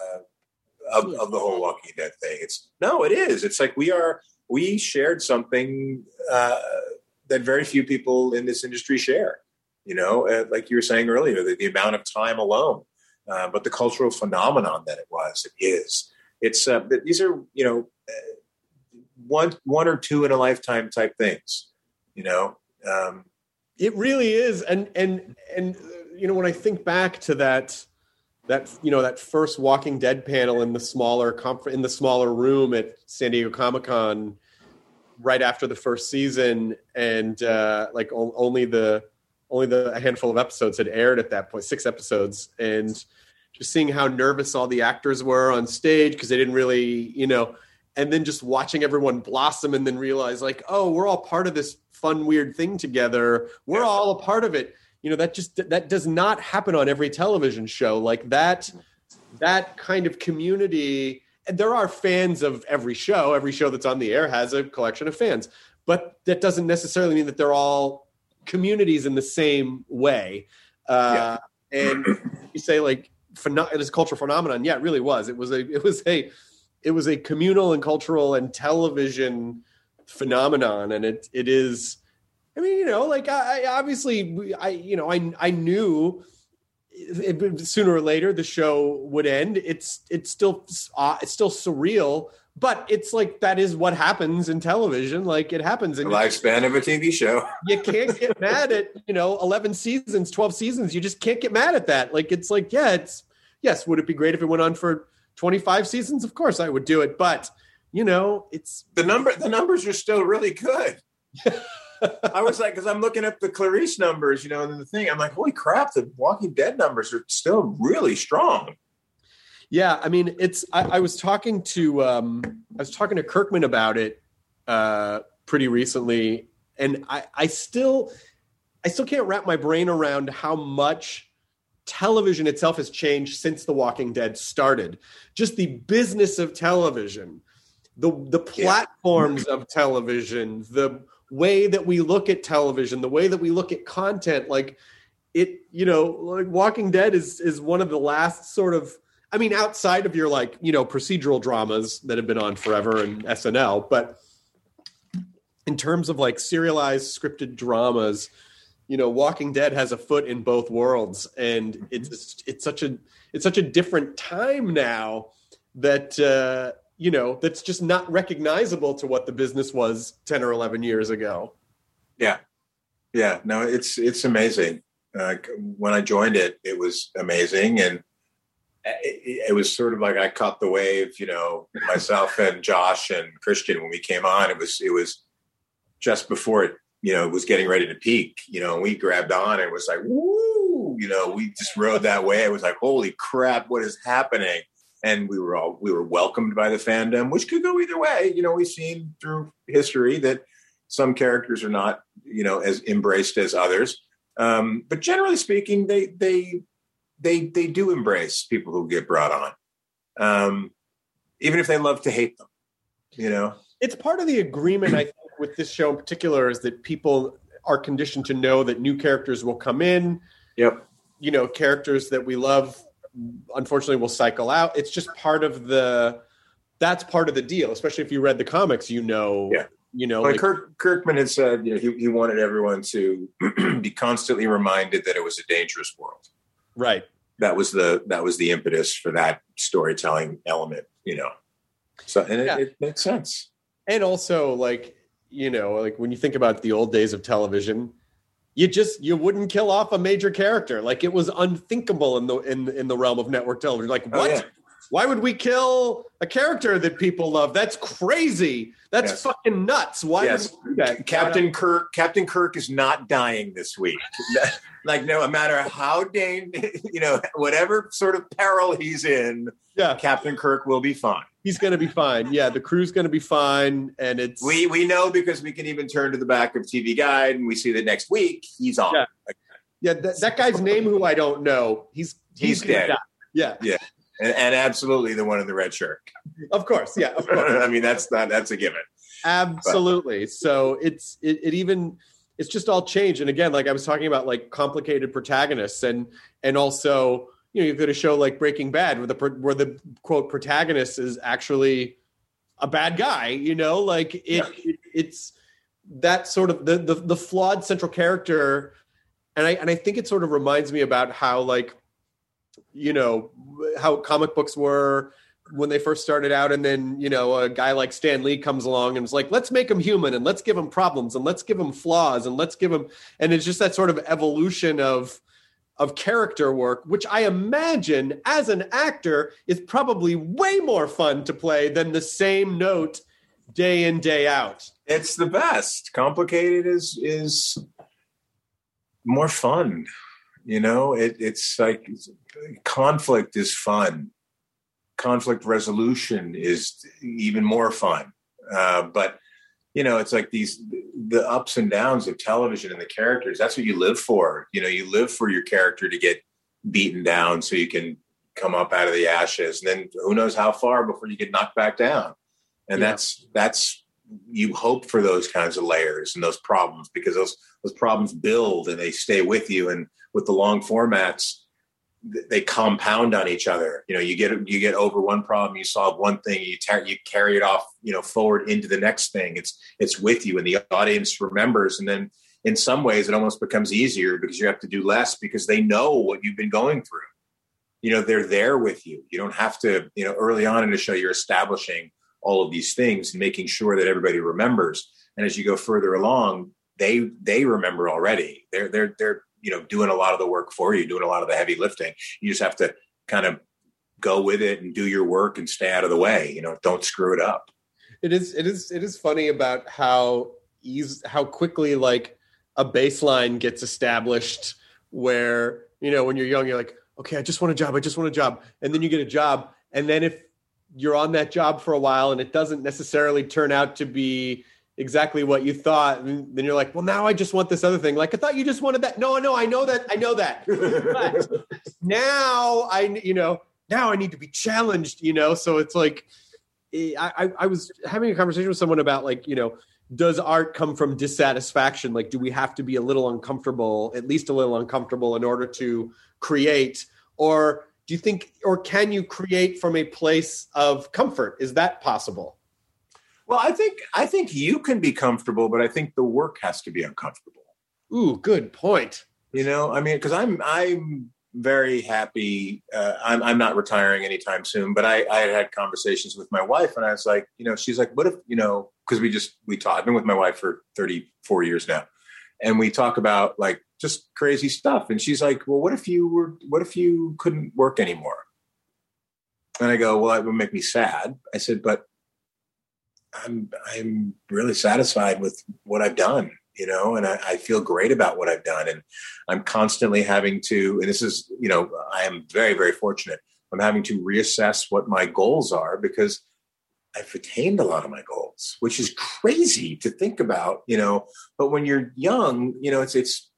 uh, of, of the whole Walking Dead thing. It's no, it is. It's like we are we shared something uh, that very few people in this industry share. You know, uh, like you were saying earlier, the, the amount of time alone, uh, but the cultural phenomenon that it was, it is. It's uh, these are, you know, uh, one one or two in a lifetime type things. You know, um, it really is. And and and you know, when I think back to that that you know that first Walking Dead panel in the smaller conf- in the smaller room at San Diego Comic-Con right after the first season, and uh, like o- only the Only the a handful of episodes had aired at that point, six episodes, and just seeing how nervous all the actors were on stage because they didn't really, you know, and then just watching everyone blossom and then realize like, oh, we're all part of this fun, weird thing together. We're yeah. all a part of it. You know, that just that does not happen on every television show like that. That kind of community. And there are fans of every show. Every show that's on the air has a collection of fans, but that doesn't necessarily mean that they're all communities in the same way. Uh, yeah. And you say like, pheno- it is a cultural phenomenon. Yeah, it really was. It was a, it was a, it was a communal and cultural and television phenomenon. And it, it is, I mean, you know, like I, I obviously I, you know, I, I knew it, it, sooner or later the show would end. It's, it's still, uh, it's still surreal. But it's like, that is what happens in television. Like it happens in the lifespan of a T V show. You can't get mad at, you know, eleven seasons, twelve seasons. You just can't get mad at that. Like, it's like, yeah, it's, yes. Would it be great if it went on for twenty-five seasons? Of course I would do it. But, you know, it's the number, the numbers are still really good. I was like, cause I'm looking at the Clarice numbers, you know, and the thing, I'm like, holy crap, the Walking Dead numbers are still really strong. Yeah, I mean, it's. I, I was talking to um, I was talking to Kirkman about it uh, pretty recently, and I, I still, I still can't wrap my brain around how much television itself has changed since The Walking Dead started. Just the business of television, the the platforms yeah. of television, the way that we look at television, the way that we look at content, like it. You know, like Walking Dead is is one of the last sort of. I mean, outside of your, like, you know, procedural dramas that have been on forever and S N L, but in terms of like serialized scripted dramas, you know, Walking Dead has a foot in both worlds, and it's it's such a it's such a different time now that uh, you know, that's just not recognizable to what the business was ten or eleven years ago. Yeah, yeah, no, it's it's amazing. Uh, when I joined it, it was amazing, and it, it was sort of like I caught the wave, you know, myself and Josh and Christian when we came on. It was it was just before it, you know, was getting ready to peak, you know, and we grabbed on and it was like, woo, you know, we just rode that way. It was like, holy crap, what is happening? And we were all we were welcomed by the fandom, which could go either way. You know, we've seen through history that some characters are not, you know, as embraced as others. Um, but generally speaking, they they they they do embrace people who get brought on, um, even if they love to hate them. You know, it's part of the agreement, I think, with this show in particular, is that people are conditioned to know that new characters will come in. Yep. You know, characters that we love, unfortunately, will cycle out. It's just part of the. That's part of the deal, especially if you read the comics. You know. Yeah. You know, like, like Kirk, Kirkman had said, you know, he, he wanted everyone to be constantly reminded that it was a dangerous world. Right. That was the that was the impetus for that storytelling element, you know. So and it, yeah. it makes sense. And also, like, you know, like when you think about the old days of television, you just you wouldn't kill off a major character. Like, it was unthinkable in the in in the realm of network television. Like, what? Oh, yeah. Why would we kill a character that people love? That's crazy. That's yes. fucking nuts. Why yes. would we do that? Captain Kirk, Captain Kirk is not dying this week. Like, no matter how dang, you know, whatever sort of peril he's in, yeah. Captain Kirk will be fine. He's going to be fine. Yeah, the crew's going to be fine, and it's we we know because we can even turn to the back of T V Guide and we see that next week he's on. Yeah, yeah that, that guy's name, who I don't know, he's he's, he's dead. Die. Yeah, yeah. And, and absolutely the one in the red shirt. Of course, yeah. Of course. I mean, that's not, that's a given. Absolutely. But. So it's it, it even it's just all changed. And again, like I was talking about, like complicated protagonists, and and also, you know, you've got a show like Breaking Bad where the where the quote protagonist is actually a bad guy. You know, like it, yeah. it it's that sort of the, the the flawed central character, and I and I think it sort of reminds me about how, like, you know, how comic books were when they first started out. And then, you know, a guy like Stan Lee comes along and is like, let's make him human, and let's give him problems, and let's give him flaws, and let's give him, and it's just that sort of evolution of, of character work, which I imagine as an actor is probably way more fun to play than the same note day in, day out. It's the best. Complicated is, is more fun. You know, it, it's like conflict is fun. Conflict resolution is even more fun. Uh, but, you know, it's like these, the ups and downs of television and the characters, that's what you live for. You know, you live for your character to get beaten down so you can come up out of the ashes. And then who knows how far before you get knocked back down. And yeah. that's, that's, you hope for those kinds of layers and those problems, because those, those problems build and they stay with you. And with the long formats, they compound on each other. You know, you get you get over one problem, you solve one thing, you tar- you carry it off, you know, forward into the next thing. It's it's with you, and the audience remembers. And then in some ways, it almost becomes easier because you have to do less because they know what you've been going through. You know, they're there with you. You don't have to. You know, early on in the show, you're establishing all of these things and making sure that everybody remembers. And as you go further along, they they remember already. They're they're they're you know, doing a lot of the work for you, doing a lot of the heavy lifting. You just have to kind of go with it and do your work and stay out of the way. You know, don't screw it up. It is, it is, it is funny about how easy, how quickly, like, a baseline gets established where, you know, when you're young, you're like, okay, I just want a job. I just want a job. And then you get a job. And then if you're on that job for a while and it doesn't necessarily turn out to be exactly what you thought, and then you're like, well, now I just want this other thing. Like, I thought you just wanted that. No, no, I know that. I know that. But now I, you know, now I need to be challenged, you know? So it's like, I, I was having a conversation with someone about like, you know, does art come from dissatisfaction? Like, do we have to be a little uncomfortable, at least a little uncomfortable in order to create? Or do you think, or can you create from a place of comfort? Is that possible? Well, I think I think you can be comfortable, but I think the work has to be uncomfortable. Ooh, good point. You know, I mean, because I'm I'm very happy. Uh, I'm I'm not retiring anytime soon, but I, I had had conversations with my wife, and I was like, you know, she's like, what if, you know, because we just we talk. I've been with my wife for thirty-four years now, and we talk about like just crazy stuff. And she's like, well, what if you were? What if you couldn't work anymore? And I go, well, that would make me sad. I said, but I'm I'm really satisfied with what I've done, you know, and I, I feel great about what I've done. And I'm constantly having to, and this is, you know, I am very, very fortunate. I'm having to reassess what my goals are because I've attained a lot of my goals, which is crazy to think about, you know, but when you're young, you know, it's, it's,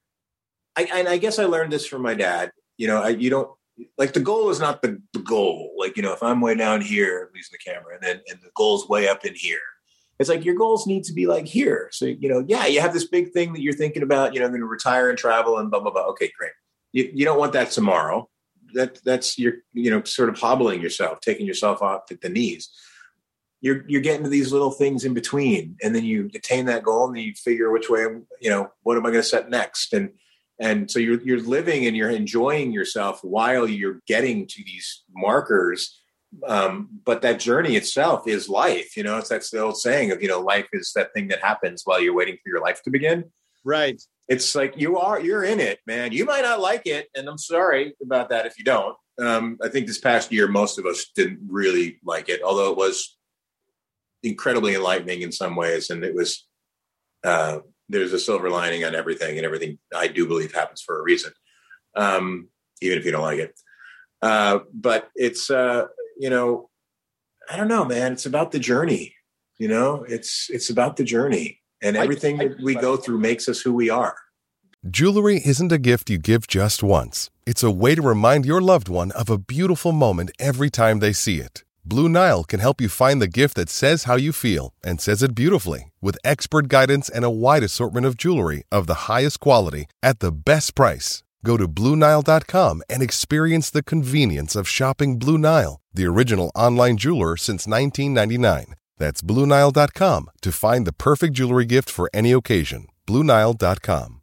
I, and I guess I learned this from my dad, you know, I, you don't, like the goal is not the, the goal. Like, you know, if I'm way down here, I'm using the camera, and then and the goal's way up in here. It's like your goals need to be like here. So, you know, yeah, you have this big thing that you're thinking about, you know, I'm going to retire and travel and blah, blah, blah. Okay, great. You, you don't want that tomorrow. That that's you're, you know, sort of hobbling yourself, taking yourself off at the knees. You're you're getting to these little things in between, and then you attain that goal, and then you figure which way, you know, what am I going to set next? And And so you're you're living and you're enjoying yourself while you're getting to these markers. Um, but that journey itself is life. You know, it's that's the old saying of, you know, life is that thing that happens while you're waiting for your life to begin. Right. It's like you are, you're in it, man. You might not like it. And I'm sorry about that if you don't. Um, I think this past year, most of us didn't really like it, although it was incredibly enlightening in some ways. And it was, uh, there's a silver lining on everything, and everything I do believe happens for a reason, um, even if you don't like it. Uh, but it's, uh, you know, I don't know, man. It's about the journey. You know, it's it's about the journey, and everything I, I, that we go through makes us who we are. Jewelry isn't a gift you give just once. It's a way to remind your loved one of a beautiful moment every time they see it. Blue Nile can help you find the gift that says how you feel and says it beautifully, with expert guidance and a wide assortment of jewelry of the highest quality at the best price. Go to Blue Nile dot com and experience the convenience of shopping Blue Nile, the original online jeweler since nineteen ninety-nine. That's Blue Nile dot com to find the perfect jewelry gift for any occasion. Blue Nile dot com.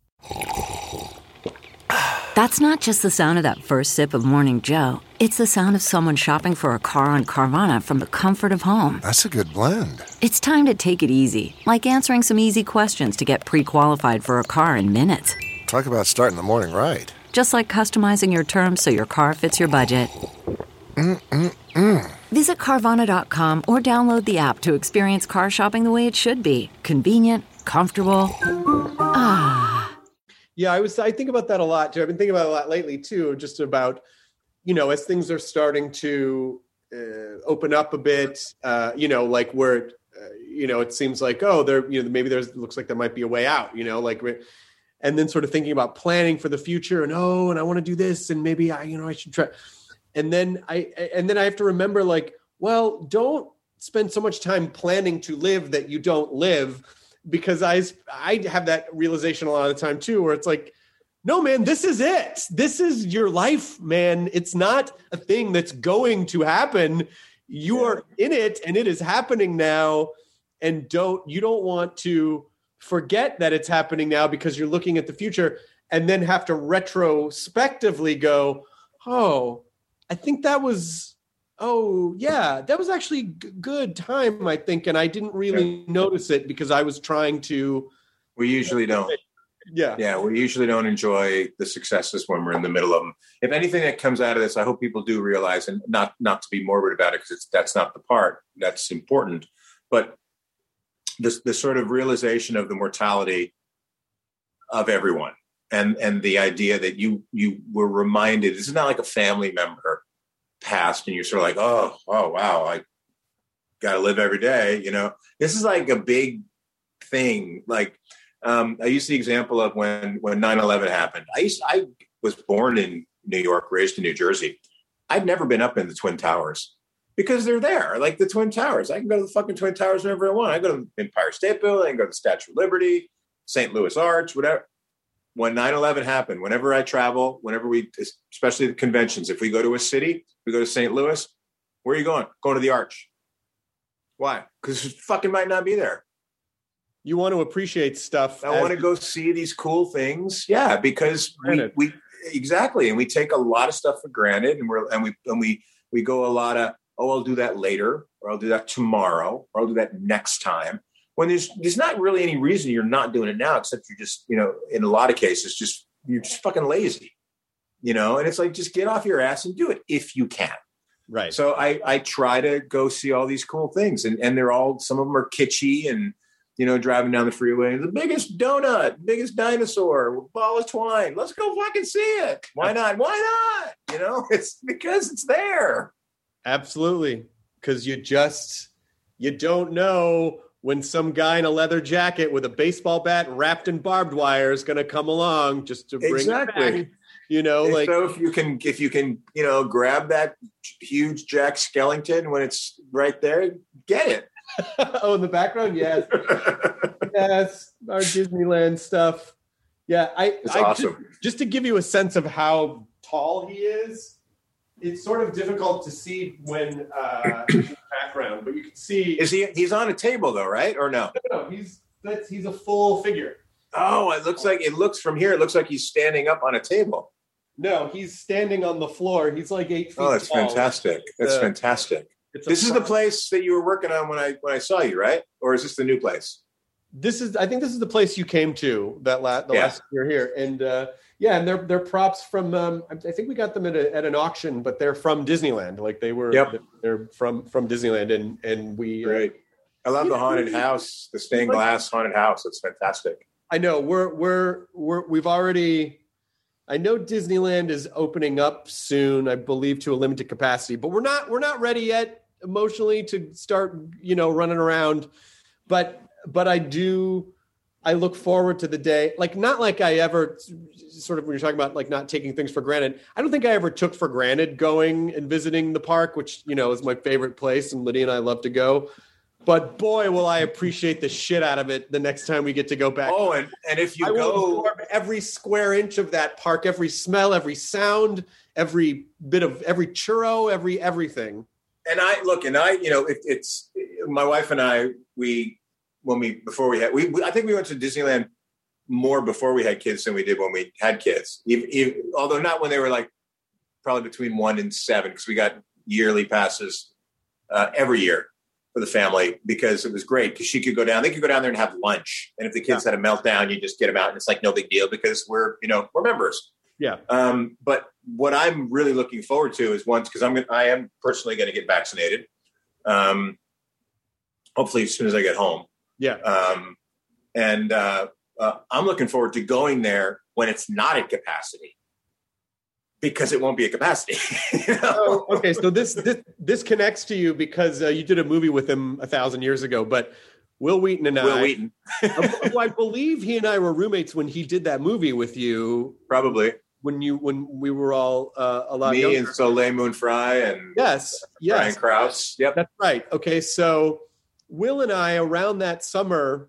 That's not just the sound of that first sip of Morning Joe. It's the sound of someone shopping for a car on Carvana from the comfort of home. That's a good blend. It's time to take it easy, like answering some easy questions to get pre-qualified for a car in minutes. Talk about starting the morning right. Just like customizing your terms so your car fits your budget. Mm-mm-mm. Visit Carvana dot com or download the app to experience car shopping the way it should be. Convenient, comfortable. Ah. Yeah, I was. I think about that a lot too. I've been thinking about it a lot lately too, just about, you know, as things are starting to uh, open up a bit, uh, you know, like where, uh, you know, it seems like, oh, there, you know, maybe there's, looks like there might be a way out, you know, like, and then sort of thinking about planning for the future and, oh, and I want to do this and maybe I, you know, I should try. And then I, and then I have to remember like, well, don't spend so much time planning to live that you don't live. Because I, I have that realization a lot of the time too, where it's like, no, man, this is it. This is your life, man. It's not a thing that's going to happen. You yeah. are in it and it is happening now. And don't, you don't want to forget that it's happening now because you're looking at the future and then have to retrospectively go, oh, I think that was, oh, yeah, that was actually g- good time, I think. And I didn't really yeah. notice it because I was trying to. We usually don't. Yeah. Yeah. We usually don't enjoy the successes when we're in the middle of them. If anything that comes out of this, I hope people do realize, and not, not to be morbid about it, because it's, that's not the part that's important, but this, this sort of realization of the mortality of everyone. and and the idea that you you were reminded, this is not like a family member passed and you're sort of like, oh, oh, wow, I got to live every day. You know, this is like a big thing. Like, um, I used the example of when, when nine eleven happened. I used, I was born in New York, raised in New Jersey. I'd never been up in the Twin Towers because they're there, like the Twin Towers. I can go to the fucking Twin Towers whenever I want. I go to the Empire State Building, I can go to the Statue of Liberty, Saint Louis Arch, whatever. When nine eleven happened, whenever I travel, whenever we, especially the conventions, if we go to a city, we go to Saint Louis, where are you going? Going to the Arch. Why? Because it fucking might not be there. You want to appreciate stuff. I want to go see these cool things. Yeah, because we, we exactly, and we take a lot of stuff for granted, and we're and we and we we go a lot of, oh, I'll do that later, or I'll do that tomorrow, or I'll do that next time. When there's there's not really any reason you're not doing it now, except you're just, you know, in a lot of cases, just you're just fucking lazy, you know. And it's like, just get off your ass and do it if you can. Right. So I I try to go see all these cool things, and and they're all, some of them are kitschy, and you know, driving down the freeway, the biggest donut, biggest dinosaur, ball of twine. Let's go fucking see it. Why not? Why not? You know, it's because it's there. Absolutely. Because you just, you don't know when some guy in a leather jacket with a baseball bat wrapped in barbed wire is going to come along just to bring exactly. it back. You know, and like, so if you can, if you can, you know, grab that huge Jack Skellington when it's right there, get it. Oh, in the background, yes, yes, our Disneyland stuff. Yeah, I. It's I awesome. Just, just to give you a sense of how tall he is, it's sort of difficult to see when uh, in the background, but you can see. Is he? He's on a table though, right? Or no? No, no he's that's he's a full figure. Oh, it looks like it looks from here. It looks like he's standing up on a table. No, he's standing on the floor. He's like eight feet. Oh, that's tall. fantastic. That's uh, fantastic. This is the place that you were working on when I when I saw you, right? Or is this the new place? This is, I think, this is the place you came to that last the yeah. last year here, and uh, yeah, and they're they're props from. Um, I think we got them at, a, at an auction, but they're from Disneyland. Like they were, yep. they're from from Disneyland, and and we. Great. Uh, I love the haunted house, the stained glass haunted house. It's fantastic. I know we're we're we're we've already. I know Disneyland is opening up soon, I believe, to a limited capacity, but we're not we're not ready yet emotionally to start, you know, running around. But but I do I look forward to the day, like not like I ever sort of when you're talking about like not taking things for granted. I don't think I ever took for granted going and visiting the park, which, you know, is my favorite place, and Lydia and I love to go. But boy, will I appreciate the shit out of it the next time we get to go back. Oh, and, and if you I go will absorb every square inch of that park, every smell, every sound, every bit of every churro, every everything. And I look, and I, you know, it, it's my wife and I, we, when we, before we had, we, we, I think we went to Disneyland more before we had kids than we did when we had kids. Even, even, although not when they were like probably between one and seven, because we got yearly passes uh, every year for the family, because it was great because she could go down, they could go down there and have lunch. And if the kids yeah. had a meltdown, you just get them out and it's like no big deal because we're, you know, we're members. Yeah. Um, but what I'm really looking forward to is once, because I'm gonna, I am personally going to get vaccinated. Um, hopefully as soon as I get home. Yeah. Um, and uh, uh, I'm looking forward to going there when it's not at capacity, because it won't be at capacity. You know? Oh, okay, so this this this connects to you because uh, you did a movie with him a thousand years ago, but. Will Wheaton and Will I, Wheaton. who I believe he and I were roommates when he did that movie with you. Probably when you when we were all uh, a lot me younger. and Soleil Moon Frye and yes, yes, Brian Krause. Yep, that's right. Okay, so Will and I around that summer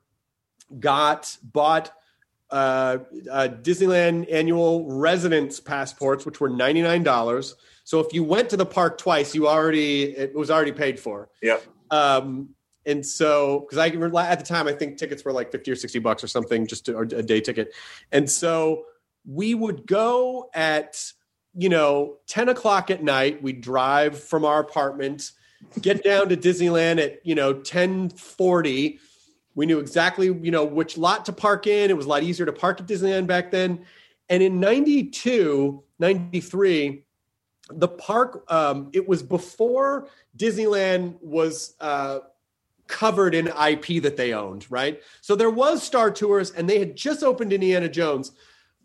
got bought uh, uh, Disneyland annual residence passports, which were ninety-nine dollars. So if you went to the park twice, you already it was already paid for. Yep. Um, And so, because I at the time I think tickets were like fifty or sixty bucks or something, just to, or a day ticket. And so we would go at you know ten o'clock at night. We'd drive from our apartment, get down to Disneyland at you know ten forty. We knew exactly you know which lot to park in. It was a lot easier to park at Disneyland back then. And in ninety-two, ninety-three, the park um, it was before Disneyland was. Uh, covered in I P that they owned, right? So there was Star Tours and they had just opened Indiana Jones,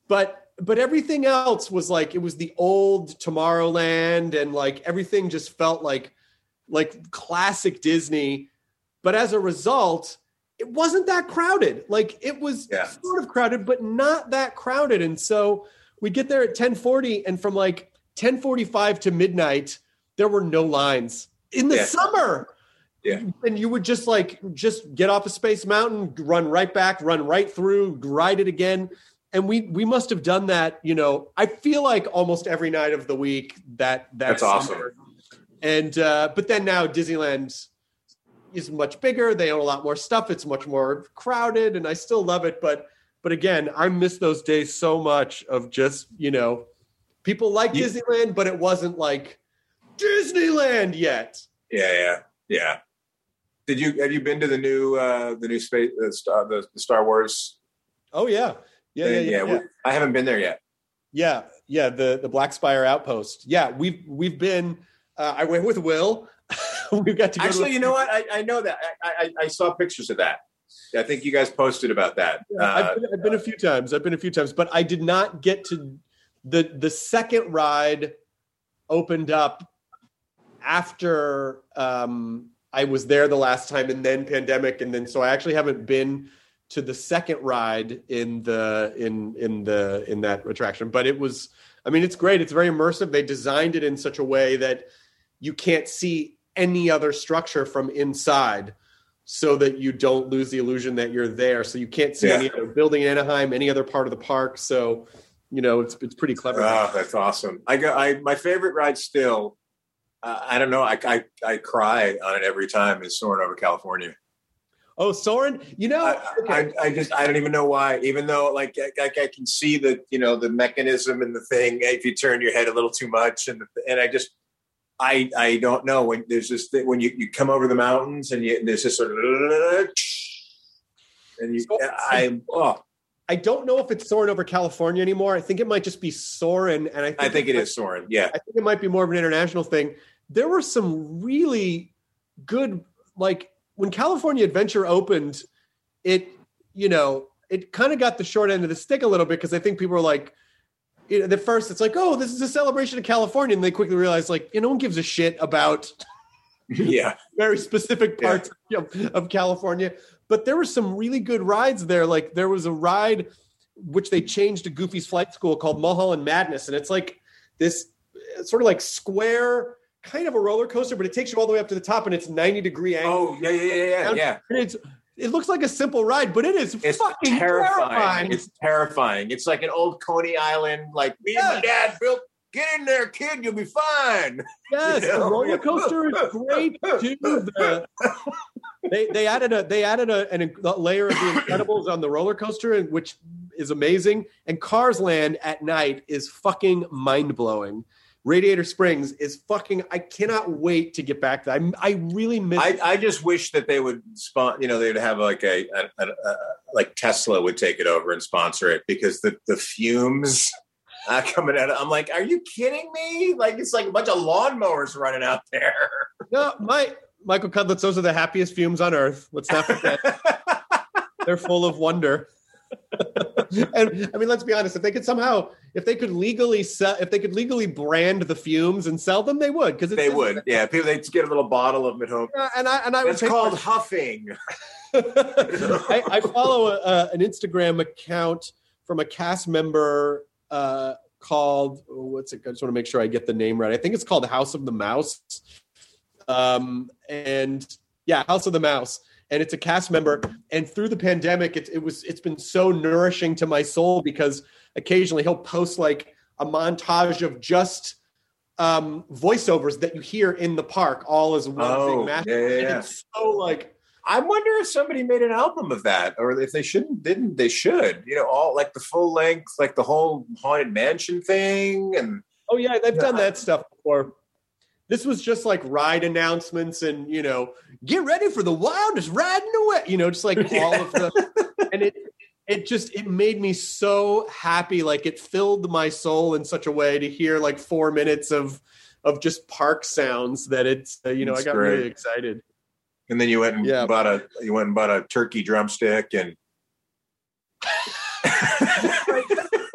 but but everything else was like, it was the old Tomorrowland, and like everything just felt like like classic Disney. But as a result, it wasn't that crowded. Like it was yeah. sort of crowded, but not that crowded. And so we get there at ten forty, and from like ten forty-five to midnight, there were no lines in the yeah. summer. Yeah. And you would just like, just get off of Space Mountain, run right back, run right through, ride it again. And we, we must have done that, you know, I feel like almost every night of the week that, that that's summer. Awesome. And, uh, but then now Disneyland is much bigger. They own a lot more stuff. It's much more crowded, and I still love it. But, but again, I miss those days so much of just, you know, people like yeah. Disneyland, but it wasn't like Disneyland yet. Yeah. Yeah. Yeah. Did you, have you been to the new, uh, the new space, uh, Star, the, the Star Wars? Oh yeah. Yeah. Yeah. yeah, yeah. yeah. I haven't been there yet. Yeah. Yeah. The, the Black Spire Outpost. Yeah. We've, we've been, uh, I went with Will. We've got to go actually, to you know what? I, I know that I, I, I saw pictures of that. I think you guys posted about that. Yeah, uh, I've, been, I've been a few times. I've been a few times, but I did not get to the, the second ride opened up after, um, I was there the last time, and then pandemic. And then, so I actually haven't been to the second ride in the, in, in the, in that attraction, but it was, I mean, it's great. It's very immersive. They designed it in such a way that you can't see any other structure from inside, so that you don't lose the illusion that you're there. So you can't see yeah. any other building in Anaheim, any other part of the park. So, you know, it's, it's pretty clever. Oh, that's awesome. I go, I, my favorite ride still, Uh, I don't know. I, I I cry on it every time. Is Soarin' over California. Oh, Soarin'! You know, I, okay. I, I just I don't even know why. Even though like I, I can see the you know the mechanism and the thing. If you turn your head a little too much, and and I just I I don't know when there's this thing, when you, you come over the mountains and, you, and there's this sort of and you so, I oh. I don't know if it's Soarin' over California anymore. I think it might just be Soarin', and I think, I think it, it is Soarin'. Yeah, I think it might be more of an international thing. There were some really good, like when California Adventure opened, it you know it kind of got the short end of the stick a little bit, because I think people were like, you know, at first it's like, oh, this is a celebration of California, and they quickly realized like, you know, no one gives a shit about yeah very specific parts yeah. of, of California. But there were some really good rides there. Like there was a ride which they changed to Goofy's Flight School called Mulholland Madness. And it's like this sort of like square kind of a roller coaster, but it takes you all the way up to the top, and it's ninety degree angle. Oh, yeah, yeah, yeah, yeah. yeah. And it's, it looks like a simple ride, but it is it's fucking terrifying. terrifying. It's terrifying. It's like an old Coney Island, like me yeah. and my dad built. Get in there, kid. You'll be fine. Yes, you know? The roller coaster is great too. The, they they added a they added a, an, a layer of the Incredibles on the roller coaster, and which is amazing. And Cars Land at night is fucking mind blowing. Radiator Springs is fucking. I cannot wait to get back there. I I really miss. I, I just wish that they would spon- You know, they'd have like a, a, a, a like Tesla would take it over and sponsor it, because the the fumes. Uh, coming out, I'm like, are you kidding me? Like, it's like a bunch of lawnmowers running out there. No, my Michael Cudlitz, those are the happiest fumes on earth. Let's not forget. They're full of wonder. And I mean, let's be honest. If they could somehow, if they could legally sell, if they could legally brand the fumes and sell them, they would. Because they would. Yeah, people they get a little bottle of them at home. Uh, and I and I it's called much. huffing. I, I follow a, a, an Instagram account from a cast member. Uh, called what's it? I just want to make sure I get the name right. I think it's called House of the Mouse. Um, and yeah, House of the Mouse, and it's a cast member. And through the pandemic, it, it was it's been so nourishing to my soul, because occasionally he'll post like a montage of just um, voiceovers that you hear in the park, all as one oh, big match. Yeah, yeah, yeah. It's so like. I wonder if somebody made an album of that, or if they shouldn't, didn't they should, you know, all like the full length, like the whole Haunted Mansion thing. And oh yeah, they've done that stuff before. This was just like ride announcements and, you know, get ready for the wildest riding away, you know, just like all of the, and it, it just, it made me so happy. Like it filled my soul in such a way to hear like four minutes of, of just park sounds that it's, uh, you know, That's I got great. really excited. And then you went and yeah. bought a you went and bought a turkey drumstick and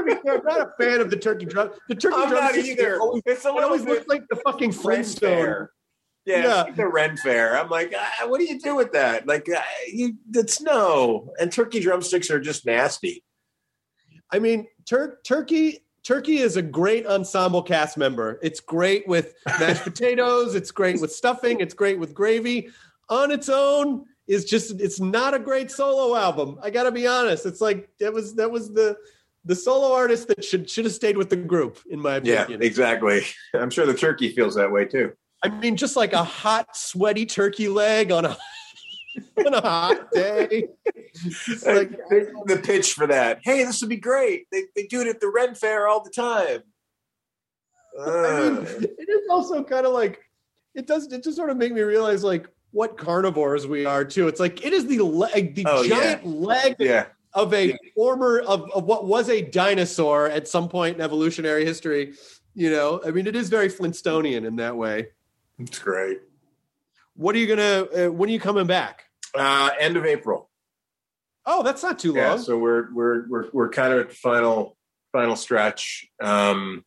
be fair, I'm not a fan of the turkey drum. The turkey I'm drum not system either. Always, It's a it little always bit looks like the fucking Ren Flintstone. Fair. Yeah, Yeah. it's like the Ren Fair. I'm like, ah, what do you do with that? Like, uh, you, it's no. And turkey drumsticks are just nasty. I mean, tur- turkey turkey is a great ensemble cast member. It's great with mashed potatoes. It's great with stuffing. It's great with gravy. On its own, is just it's not a great solo album. I got to be honest. It's like that was that was the the solo artist that should should have stayed with the group, in my opinion. Yeah, exactly. I'm sure the turkey feels that way too. I mean, just like a hot, sweaty turkey leg on a on a hot day. Like the, the pitch for that. Hey, this would be great. They they do it at the Ren Fair all the time. Uh. I mean, it is also kind of like it does. It just sort of make me realize like what carnivores we are too. It's like it is the leg, the Oh, giant yeah. leg Yeah. of a Yeah. former of, of what was a dinosaur at some point in evolutionary history. You know, I mean, it is very Flintstonian in that way. It's great. What are you gonna? Uh, when are you coming back? Uh, end of April. Oh, that's not too Yeah, long. so we're we're we're we're kind of at the final final stretch. Um,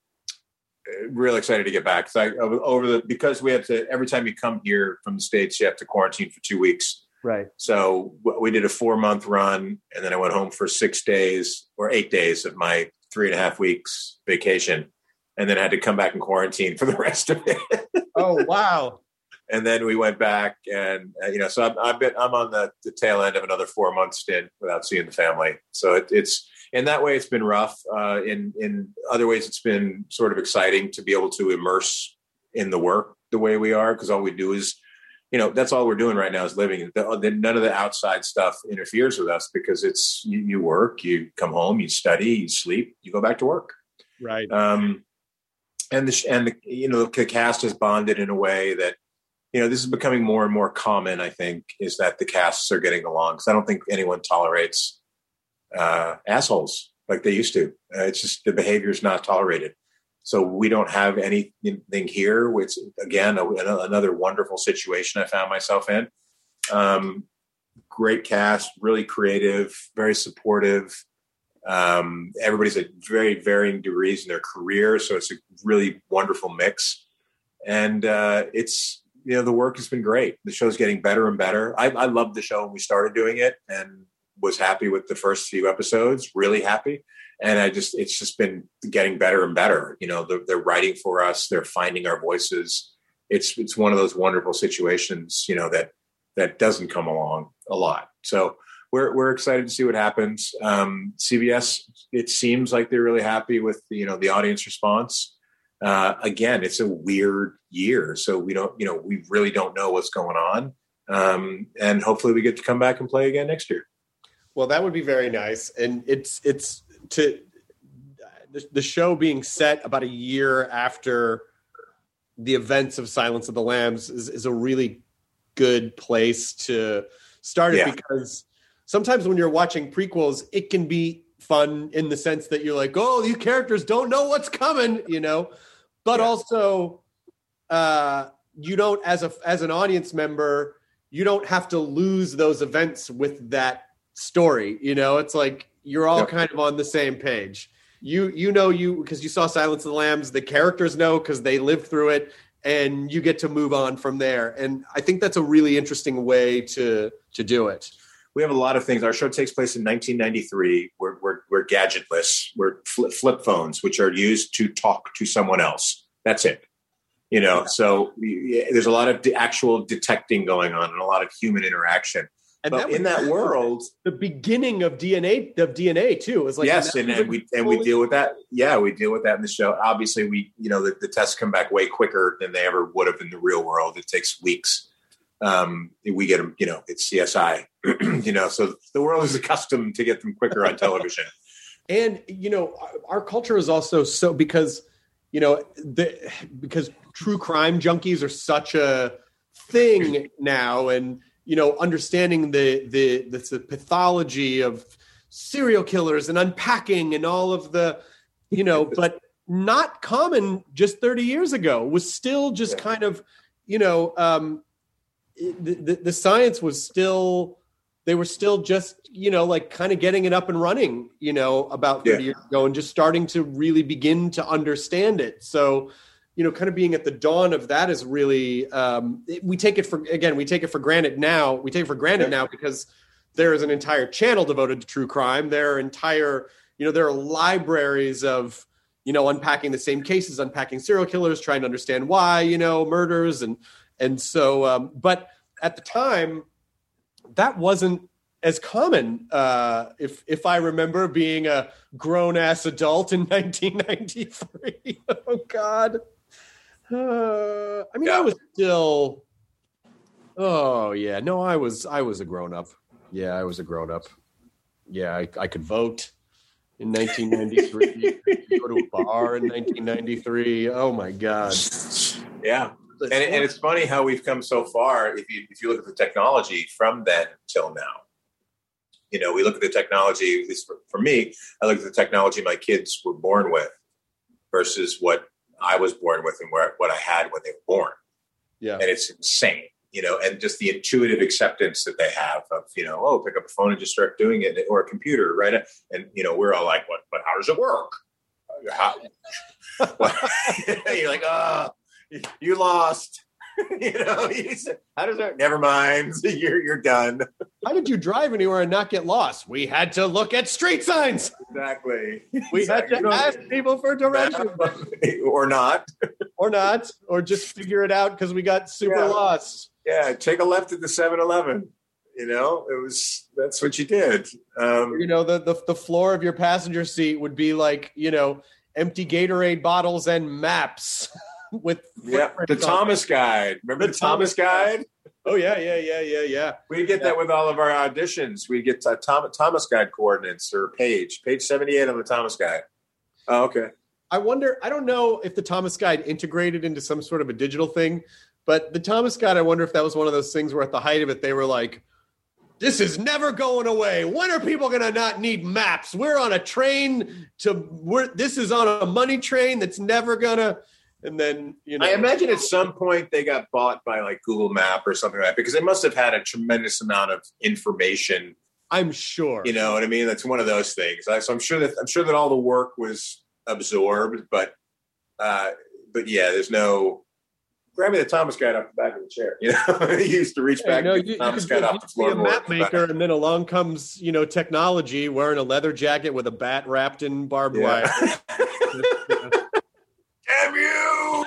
really excited to get back. So I, over the because we had to every time you come here from the States, you have to quarantine for two weeks. Right. So we did a four month run, and then I went home for six days or eight days of my three and a half weeks vacation, and then I had to come back and quarantine for the rest of it. Oh wow. And then we went back, and uh, you know, so I've, I've been I'm on the, the tail end of another four month stint without seeing the family. So it, it's in that way it's been rough. Uh, in in other ways, it's been sort of exciting to be able to immerse in the work the way we are, because all we do is, you know, that's all we're doing right now is living. The, the, none of the outside stuff interferes with us because it's you, you work, you come home, you study, you sleep, you go back to work. Right. Um, and the and the you know the cast is bonded in a way that. You know, this is becoming more and more common, I think, is that the casts are getting along. Because I don't think anyone tolerates uh, assholes like they used to. Uh, it's just the behavior is not tolerated. So we don't have anything here, which, again, a, another wonderful situation I found myself in. Um, great cast, really creative, very supportive. Um, everybody's at very varying degrees in their career. So it's a really wonderful mix. And uh, it's... You know, the work has been great. The show's getting better and better. I, I loved the show when we started doing it and was happy with the first few episodes, really happy. And I just, it's just been getting better and better. You know, they're, they're writing for us. They're finding our voices. It's, it's one of those wonderful situations, you know, that, that doesn't come along a lot. So we're, we're excited to see what happens. Um, C B S, it seems like they're really happy with, you know, the audience response. Uh, again, it's a weird year, so we don't, you know, we really don't know what's going on. Um, and hopefully we get to come back and play again next year. Well, that would be very nice. And it's, it's to the, the show being set about a year after the events of Silence of the Lambs is, is a really good place to start it, yeah. Because sometimes when you're watching prequels, it can be fun in the sense that you're like, oh, these characters don't know what's coming, you know, but yeah. also uh, you don't, as a, as an audience member, you don't have to lose those events with that story. You know, it's like, you're all yep. kind of on the same page. You, you know, you, because you saw Silence of the Lambs, the characters know, because they lived through it, and you get to move on from there. And I think that's a really interesting way to, to do it. We have a lot of things. Our show takes place in nineteen ninety-three. We're, we're, we're gadgetless. We're flip, flip phones, which are used to talk to someone else. That's it. You know, so we, there's a lot of de- actual detecting going on and a lot of human interaction. And but that in that world, the beginning of D N A, of D N A too, was like yes, and, and we and fully- we deal with that. Yeah, we deal with that in the show. Obviously, we you know the, the tests come back way quicker than they ever would have in the real world. It takes weeks. Um, we get them, you know, it's C S I, you know, so the world is accustomed to get them quicker on television. And, you know, our culture is also so because, you know, the, because true crime junkies are such a thing now. And, you know, understanding the, the, the, the pathology of serial killers and unpacking and all of the, you know, but not common just thirty years ago, was still just yeah. kind of, you know, um, The, the, the science was still they were still just, you know, like kind of getting it up and running, you know, about thirty yeah. years ago and just starting to really begin to understand it. So, you know, kind of being at the dawn of that is really, um, we take it for, again, we take it for granted now. We take it for granted now because there is an entire channel devoted to true crime. There are entire, you know, there are libraries of, you know, unpacking the same cases, unpacking serial killers, trying to understand why, you know, murders. And, and so, um, but at the time, that wasn't as common. Uh, if, if I remember being a grown ass adult in nineteen ninety-three, oh God. Uh, I mean, yeah. I was still, oh yeah, no, I was, I was a grown up. Yeah, I was a grown up. Yeah, I, I could vote in nineteen ninety-three. Go to a bar in nineteen ninety-three. Oh my God. Yeah. And, and it's funny how we've come so far. If you, if you look at the technology from then till now, you know, we look at the technology, at least for, for me, I look at the technology my kids were born with versus what I was born with and where, what I had when they were born. Yeah. And it's insane, you know, and just the intuitive acceptance that they have of, you know, oh, pick up a phone and just start doing it, or a computer, right? And, you know, we're all like, what, but how does it work? How? You're like, oh, you lost. You know, you said, how does that? Never mind. You're you're done. How did you drive anywhere and not get lost? We had to look at street signs. Exactly. We exactly. had to ask people for directions, or not, or not, or just figure it out because we got super yeah. lost. Yeah, take a left at the seven eleven. You know, it was that's what you did. Um, you know, the, the the floor of your passenger seat would be like, you know, empty Gatorade bottles and maps. With yeah, the Thomas Guide. Remember the, the Thomas, Thomas Guide? Oh yeah, yeah, yeah, yeah, yeah. We get yeah. that with all of our auditions. We get uh, Tom, Thomas Guide coordinates or page, page seventy-eight on the Thomas Guide. Oh, okay. I wonder. I don't know if the Thomas Guide integrated into some sort of a digital thing, but the Thomas Guide. I wonder if that was one of those things where at the height of it, they were like, "This is never going away. When are people going to not need maps? We're on a train to. We're this is on a money train that's never gonna." And then, you know, I imagine at some point they got bought by like Google Map or something like that, because they must have had a tremendous amount of information. I'm sure. You know what I mean? That's one of those things. So I'm sure that I'm sure that all the work was absorbed, but uh, but yeah, there's no grab me the Thomas Guide off the back of the chair. You know, he used to reach back hey, no, and get you, the Thomas you Guide be, off the floor. Be a map maker, and then along comes, you know, technology, wearing a leather jacket with a bat wrapped in barbed yeah. wire. Damn you!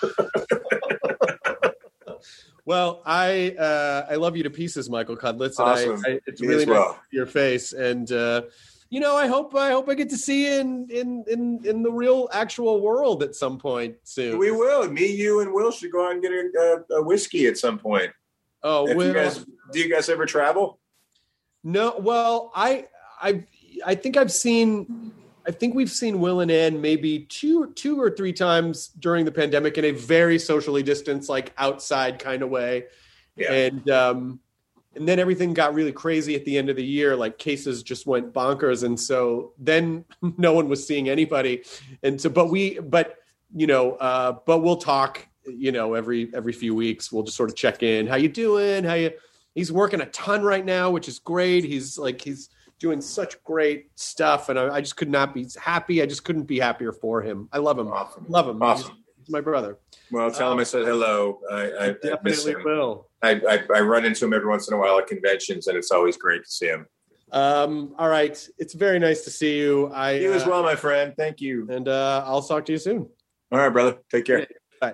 Well, I uh, I love you to pieces, Michael Cudlitz. And awesome. I, I, it's Me really well. nice to see your face, and uh, you know, I hope I hope I get to see you in in in in the real, actual world at some point soon. We will. Me, you, and Will should go out and get a, a, a whiskey at some point. Oh, if Will, you guys, do you guys ever travel? No. Well, I I I think I've seen. I think we've seen Will and Ann maybe two, two or three times during the pandemic in a very socially distanced, like outside kind of way. Yeah. And, um, and then everything got really crazy at the end of the year. Like cases just went bonkers. And so then no one was seeing anybody. And so, but we, but, you know, uh, but we'll talk, you know, every, every few weeks, we'll just sort of check in. How you doing? How you, he's working a ton right now, which is great. He's like, he's, doing such great stuff, and I, I just could not be happy. I just couldn't be happier for him. I love him. Awesome. Love him. Awesome. He's, he's my brother. Well, tell um, him I said hello. I, I, I definitely I will. I, I, I run into him every once in a while at conventions, and it's always great to see him. Um, all right. It's very nice to see you. I, you as uh, well, my friend. Thank you. And uh, I'll talk to you soon. All right, brother. Take care. Bye.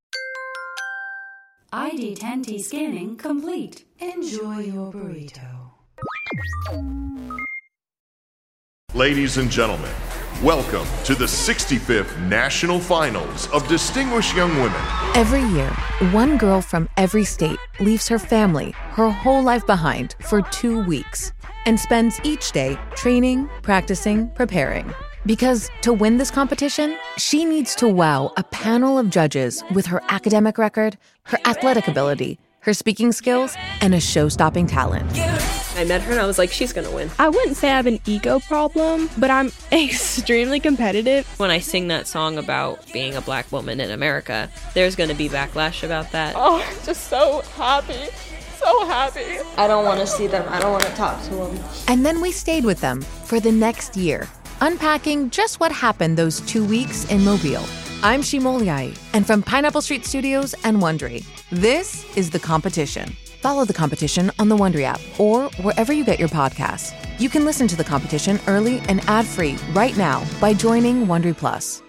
I D ten T scanning complete. Enjoy your burrito. Ladies and gentlemen, welcome to the sixty-fifth National Finals of Distinguished Young Women. Every year, one girl from every state leaves her family, her whole life behind for two weeks and spends each day training, practicing, preparing. Because to win this competition, she needs to wow a panel of judges with her academic record, her athletic ability, her speaking skills, and a show-stopping talent. I met her and I was like, she's gonna win. I wouldn't say I have an ego problem, but I'm extremely competitive. When I sing that song about being a black woman in America, there's gonna be backlash about that. Oh, I'm just so happy. so happy. I don't want to see them. I don't want to talk to them. And then we stayed with them for the next year, unpacking just what happened those two weeks in Mobile. I'm Shimoliai, and from Pineapple Street Studios and Wondery, this is The Competition. Follow The Competition on the Wondery app or wherever you get your podcasts. You can listen to The Competition early and ad-free right now by joining Wondery Plus.